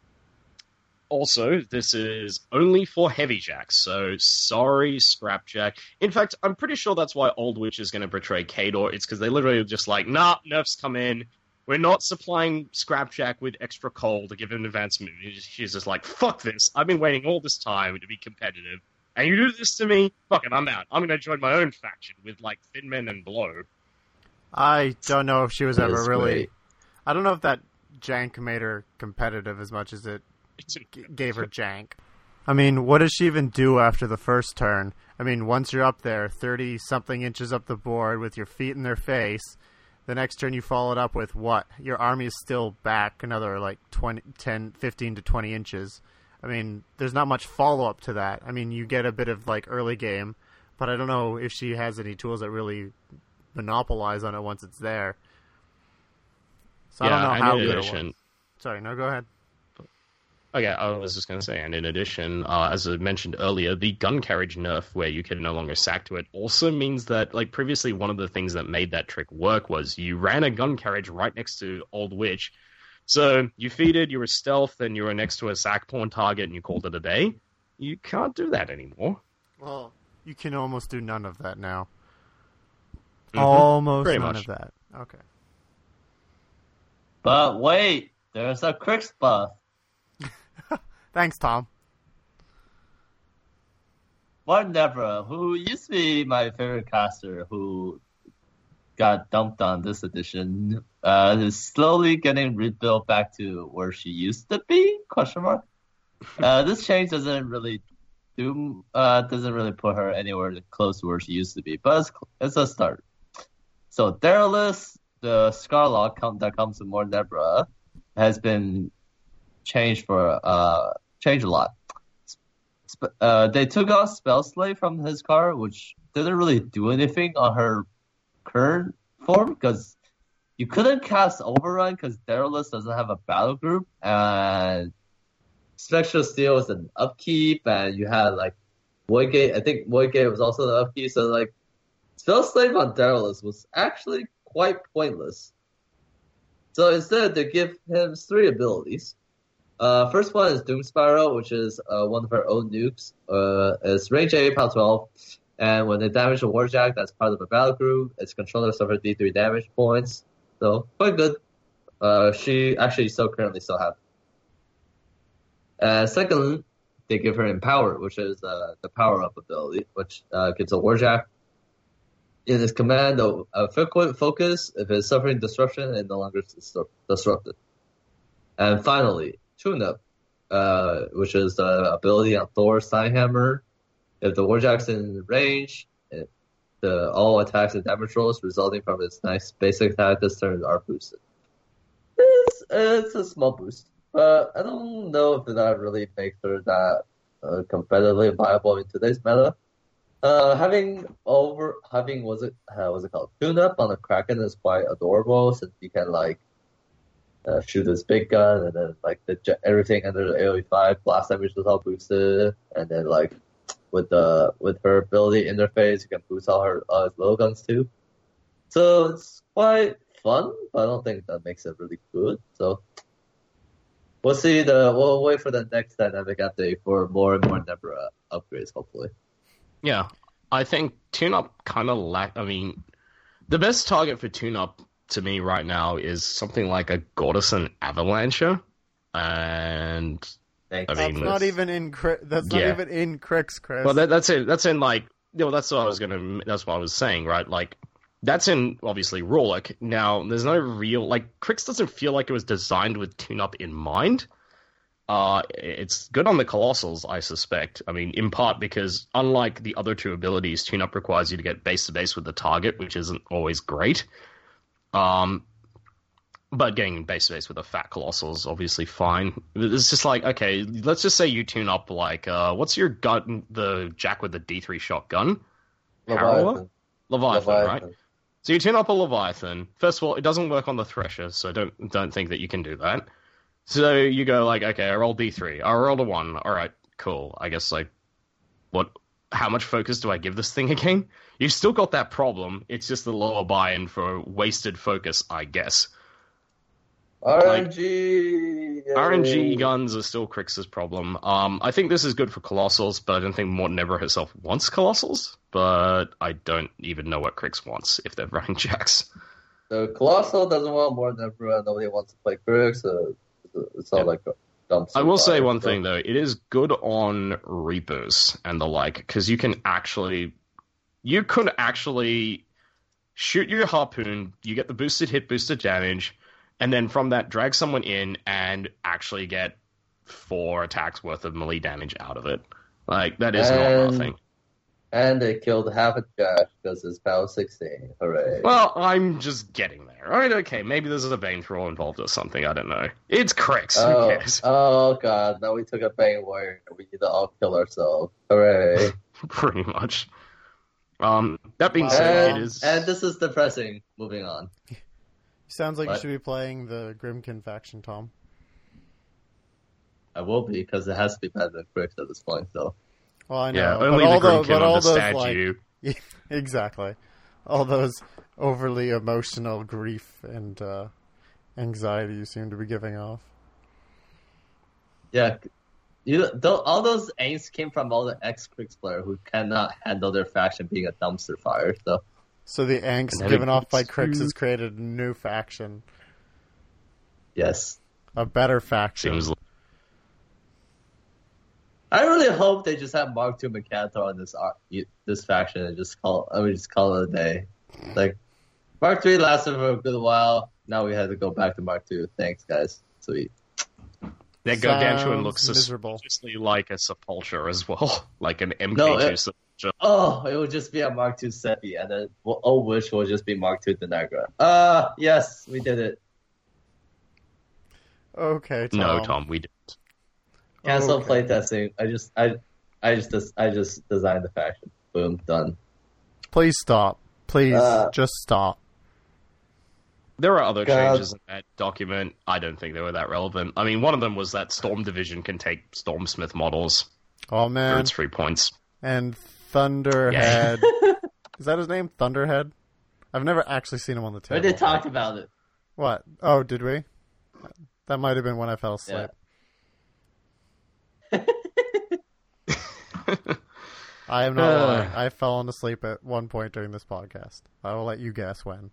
Also, this is only for Heavy Jacks, so sorry, Scrapjack. In fact, I'm pretty sure that's why Old Witch is going to betray Khador. It's because they literally were just like, nah, nerfs come in. We're not supplying Scrapjack with extra coal to give him an advanced move. She's just like, fuck this. I've been waiting all this time to be competitive. And you do this to me? Fuck it, I'm out. I'm going to join my own faction with, like, Thin Men and Blow. I don't know if she was ever really... Great. I don't know if that jank made her competitive as much as it G- gave her jank. I mean, what does she even do after the first turn? I mean, once you're up there, thirty-something inches up the board with your feet in their face, the next turn you follow it up with what? Your army is still back another, like, twenty, ten, fifteen to twenty inches. I mean, there's not much follow-up to that. I mean, you get a bit of, like, early game, but I don't know if she has any tools that really monopolize on it once it's there. So Yeah, I don't know how good addition, it was. Sorry, no, go ahead. Okay, I was just going to say, and in addition, uh, as I mentioned earlier, the gun carriage nerf, where you can no longer sack to it, also means that, like, previously one of the things that made that trick work was you ran a gun carriage right next to Old Witch. So you feeded, you were stealth, then you were next to a sack pawn target, and you called it a day. You can't do that anymore. Well, you can almost do none of that now. Mm-hmm. Almost Pretty none much. of that. Okay. But wait, there's a Crix buff. Thanks, Tom. Martin Deborah, who used to be my favorite caster, who got dumped on this edition, uh, is slowly getting rebuilt back to where she used to be? Question mark. Uh, this change doesn't really do, uh, doesn't really put her anywhere close to where she used to be, but it's, it's a start. So Daedalus, the Scarlock count that comes with Martin Deborah, has been changed for uh changed a lot. Sp- uh, they took out Spell Slave from his card, which didn't really do anything on her current form because you couldn't cast Overrun because Daedalus doesn't have a battle group, and Spectral Steel is an upkeep, and you had like Voidgate. I think Voidgate was also an upkeep, so like Spell Slave on Daedalus was actually quite pointless. So instead, they give him three abilities. Uh, first one is Doom Spiral, which is uh, one of our own nukes. Uh, it's range eight, power twelve, and when they damage a Warjack that's part of a battle group, its controller suffers D three damage points. So, quite good. Uh, she actually still currently still have it. Uh, second, they give her Empower, which is uh, the power-up ability, which uh, gives a Warjack in its command of a frequent focus if it's suffering disruption and no longer disrupted. And finally, Tune-Up, uh, which is the ability on Thor's Hammer. If the Warjack's in range, it, the all attacks and damage rolls resulting from its nice basic attack this turn are boosted. It's, it's a small boost, but I don't know if that really makes her that uh, competitively viable in today's meta. Uh, having over having was it uh, what's it called Tune-Up on the Kraken is quite adorable since you can like uh, shoot this big gun and then like the everything under the A O E five blast damage is all boosted, and then like with the with her ability interface you can boost all her uh, little guns too. So it's quite fun, but I don't think that makes it really good. So we'll see. The we'll wait for the next dynamic update for more and more Nebra upgrades, hopefully. Yeah, I think Tune-Up kind of lack. I mean, the best target for Tune-Up to me right now is something like a Gortison Avalancher, and Thanks. I That's mean, not even in. Cri- That's not Yeah. even in Crix, Chris. well, that, that's it. That's in like, you know, that's what I was gonna. That's what I was saying, right? Like, that's in obviously Rorlik. Now, there's no real like Crix doesn't feel like it was designed with Tune-Up in mind. Uh, it's good on the Colossals, I suspect. I mean, in part because, unlike the other two abilities, Tune-Up requires you to get base-to-base with the target, which isn't always great. Um, but getting base-to-base with a fat Colossal is obviously fine. It's just like, okay, let's just say you tune up, like, uh, what's your gun, the Jack with the D three shotgun? Harrower? Leviathan, right? So you tune up a Leviathan. First of all, it doesn't work on the Thresher, so don't don't think that you can do that. So you go like, okay, I rolled D three. I rolled a one. All right, cool. I guess like, what? How much focus do I give this thing again? You've still got that problem. It's just the lower buy-in for wasted focus, I guess. R N G. Yay. R N G guns are still Crix's problem. Um, I think this is good for Colossals, but I don't think Morton Nebra herself wants Colossals. But I don't even know what Crix wants if they're running Jacks. The Colossal doesn't want more than Nebra. Nobody wants to play Crix. So it's all Yeah. like a dumpster I will say fire, one so. thing, though. It is good on Reapers and the like, because you can actually... You could actually shoot your harpoon, you get the boosted hit, boosted damage, and then from that drag someone in and actually get four attacks worth of melee damage out of it. Like, that is And- not nothing. And they killed half a Jack because it's power sixteen. Hooray. Well, I'm just getting there. Alright, okay, maybe there's a Bane Thrall involved or something, I don't know. It's Crix, who oh, cares? oh god, now we took a Bane Warrior. We need to all kill ourselves. Hooray. Pretty much. Um, that being Wow. said, and, it is... and this is depressing. Moving on. Sounds like What? you should be playing the Grimkin faction, Tom. I will be because it has to be better than Crix at this point, so. Well, I know. Yeah, but only all the those, Grim but can all those, understand like, you. exactly. All those overly emotional grief and uh, anxiety you seem to be giving off. Yeah. You, th- all those angst came from all the ex-Crix player who cannot handle their faction being a dumpster fire, so. So the angst And then given it off by gets Crix to- has created a new faction. Yes. A better faction. Seems like... I really hope they just have Mark two Mechantor on this ar- this faction and just call I mean just call it a day. Like Mark three lasted for a good while. Now we had to go back to Mark two. Thanks, guys. Sweet. That Gargantuan Sounds looks miserable. suspiciously like a Sepulcher as well, like an M K two No, it- Sepulcher. Oh, it would just be a Mark two Seppi, and then well, oh, which will just be Mark two Denagra. Uh yes, we did it. Okay, Tom. No, Tom, we didn't. Cancel Okay. playtesting. I just I I just I just designed the faction. Boom, done. Please stop. Please, Uh, just stop. There are other God. changes in that document. I don't think they were that relevant. I mean, one of them was that Storm Division can take Stormsmith models Oh, for man. its free points. And Thunderhead. Is that his name? Thunderhead? I've never actually seen him on the We table. already talked about it. What? Oh, did we? That might have been when I fell asleep. Yeah. I am not Uh. lying. I've fallen asleep at one point during this podcast. I will let you guess when.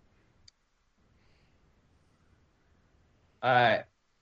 Alright.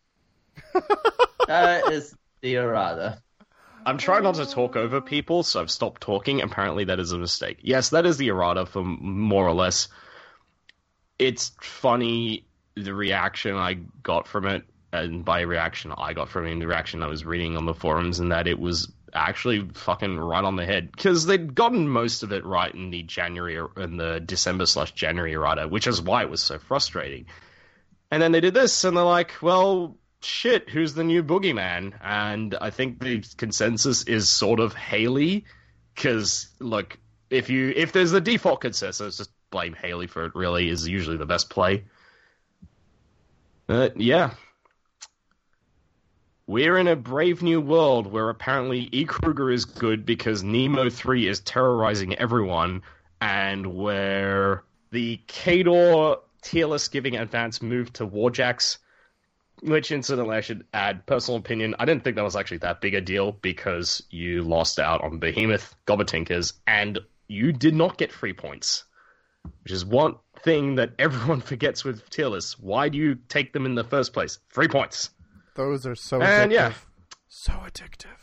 That is the errata. I'm trying not to talk over people, so I've stopped talking. Apparently, that is a mistake. Yes, that is the errata for more or less. It's funny, the reaction I got from it, and by reaction I got from it, the reaction I was reading on the forums, and that it was actually fucking right on the head. Because they'd gotten most of it right in the January, in the December slash January errata, which is why it was so frustrating. And then they did this, and they're like, well, shit, who's the new boogeyman? And I think the consensus is sort of Haley, because, look, if you if there's the default consensus, just blame Haley for it, really, is usually the best play. But, yeah. We're in a brave new world where apparently E. Kruger is good because Nemo three is terrorizing everyone, and where the Kador tier list giving advance move to Warjacks, which incidentally I should add, personal opinion, I didn't think that was actually that big a deal because you lost out on Behemoth, Gobbetinkers, and you did not get free points, which is one thing that everyone forgets with tier lists. Why do you take them in the first place? Free points. Those are so And, addictive. yeah. So addictive.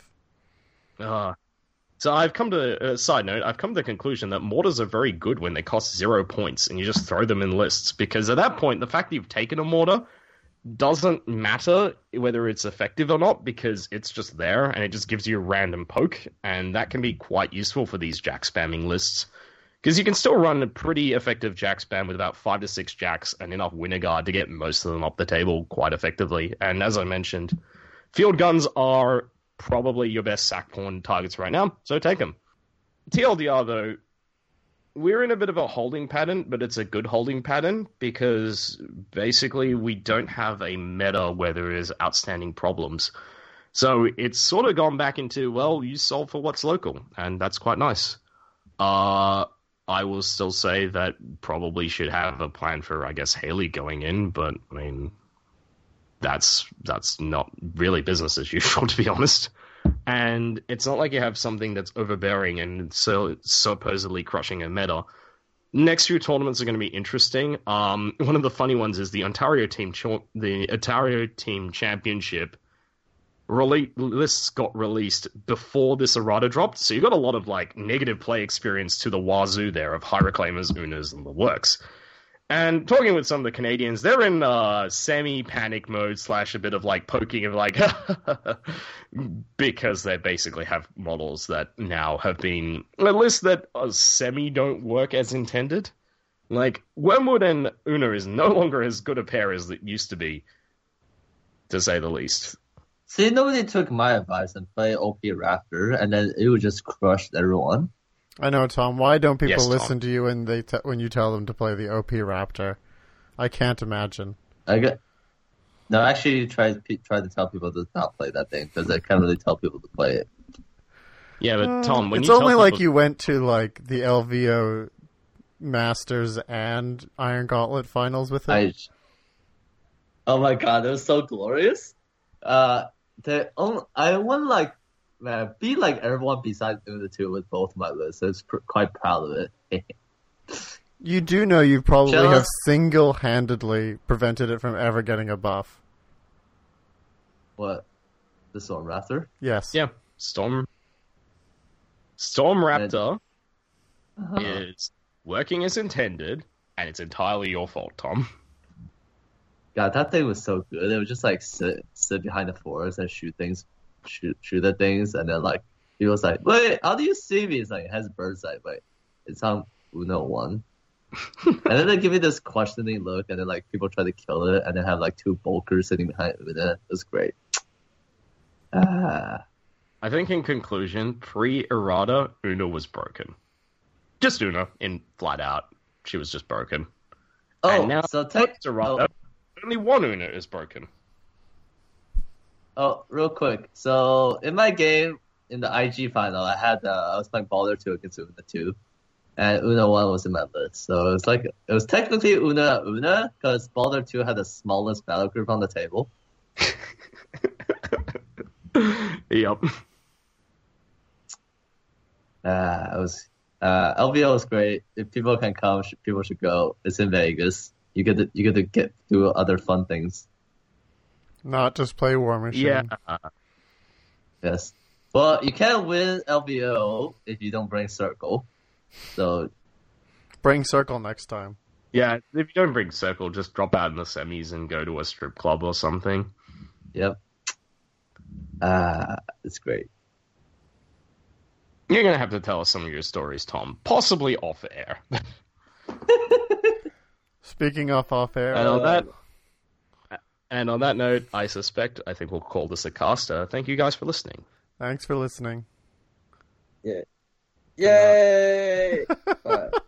Uh, so I've come to, a uh, side note, I've come to the conclusion that mortars are very good when they cost zero points and you just throw them in lists, because at that point, the fact that you've taken a mortar doesn't matter whether it's effective or not, because it's just there and it just gives you a random poke, and that can be quite useful for these jack spamming lists. Because you can still run a pretty effective jack spam with about five to six jacks and enough winner guard to get most of them up the table quite effectively. And as I mentioned, field guns are probably your best sack pawn targets right now, so take them. T L D R, though, we're in a bit of a holding pattern, but it's a good holding pattern because basically we don't have a meta where there is outstanding problems. So it's sort of gone back into, well, you solve for what's local, and that's quite nice. Uh... I will still say that probably should have a plan for, I guess, Haley going in, but, I mean, that's that's not really business as usual, to be honest. And it's not like you have something that's overbearing and so supposedly crushing a meta. Next few tournaments are going to be interesting. Um, one of the funny ones is the Ontario team, the Ontario team championship. Rele- lists got released before this errata dropped, so you got a lot of like negative play experience to the wazoo there of high reclaimers, Unas, and the works. And talking with some of the Canadians, they're in uh, semi-panic mode slash a bit of like poking of like because they basically have models that now have been a list that uh, semi don't work as intended. Like Wormwood and Una is no longer as good a pair as it used to be, to say the least. See, nobody took my advice and played O P Raptor, and then it would just crush everyone. I know, Tom. Why don't people Yes, Tom. listen to you when they t- when you tell them to play the O P Raptor? I can't imagine. I get no. I actually tried tried to tell people to not play that thing because I can't really tell people to play it. Yeah, but Tom, when it's you only tell like people... you went to like the L V O Masters and Iron Gauntlet finals with it. I, oh my god, it was so glorious. Uh, the only, I won like man, beat like everyone besides Una two with both my lists. So I was pr- quite proud of it. You do know you probably Jealous? have single-handedly prevented it from ever getting a buff. What? The Storm Raptor? Yes. Yeah, Storm... Storm Raptor Uh-huh. is working as intended, and it's entirely your fault, Tom. God, that thing was so good. It was just like sit sit behind the forest and shoot things, shoot shoot at things, and then like he was like, "Wait, how do you see me?" It's like it has bird's eye, but it's on Uno one. And then they give me this questioning look, and then like people try to kill it, and then have like two bulkers sitting behind it. It was great. Ah, I think in conclusion, pre-errata, Una was broken. Just Una, in flat out. She was just broken. oh, And now, so tech. post-errata, only one Una is broken. Oh, oh, real quick. So in my game in the I G final, I had uh, I was playing Baldur two against Una two. And Una one was in my list. So it was like, it was technically Una Una, because Baldur two had the smallest battle group on the table. Yep. Uh, it was uh, L V O was great. If people can come, sh- people should go. It's in Vegas. You get to you get to get do other fun things. Not just play War Machine. Yeah. Yes. Well, you can't win L V O if you don't bring Circle. So Bring Circle next time. Yeah, if you don't bring Circle, just drop out in the semis and go to a strip club or something. yep. Ah, it's great. You're going to have to tell us some of your stories, Tom. Possibly off air. Speaking of off air, And on that, and on that note, I suspect, I think we'll call this a caster. Thank you guys for listening. thanks for listening. Yeah. Yay! Bye.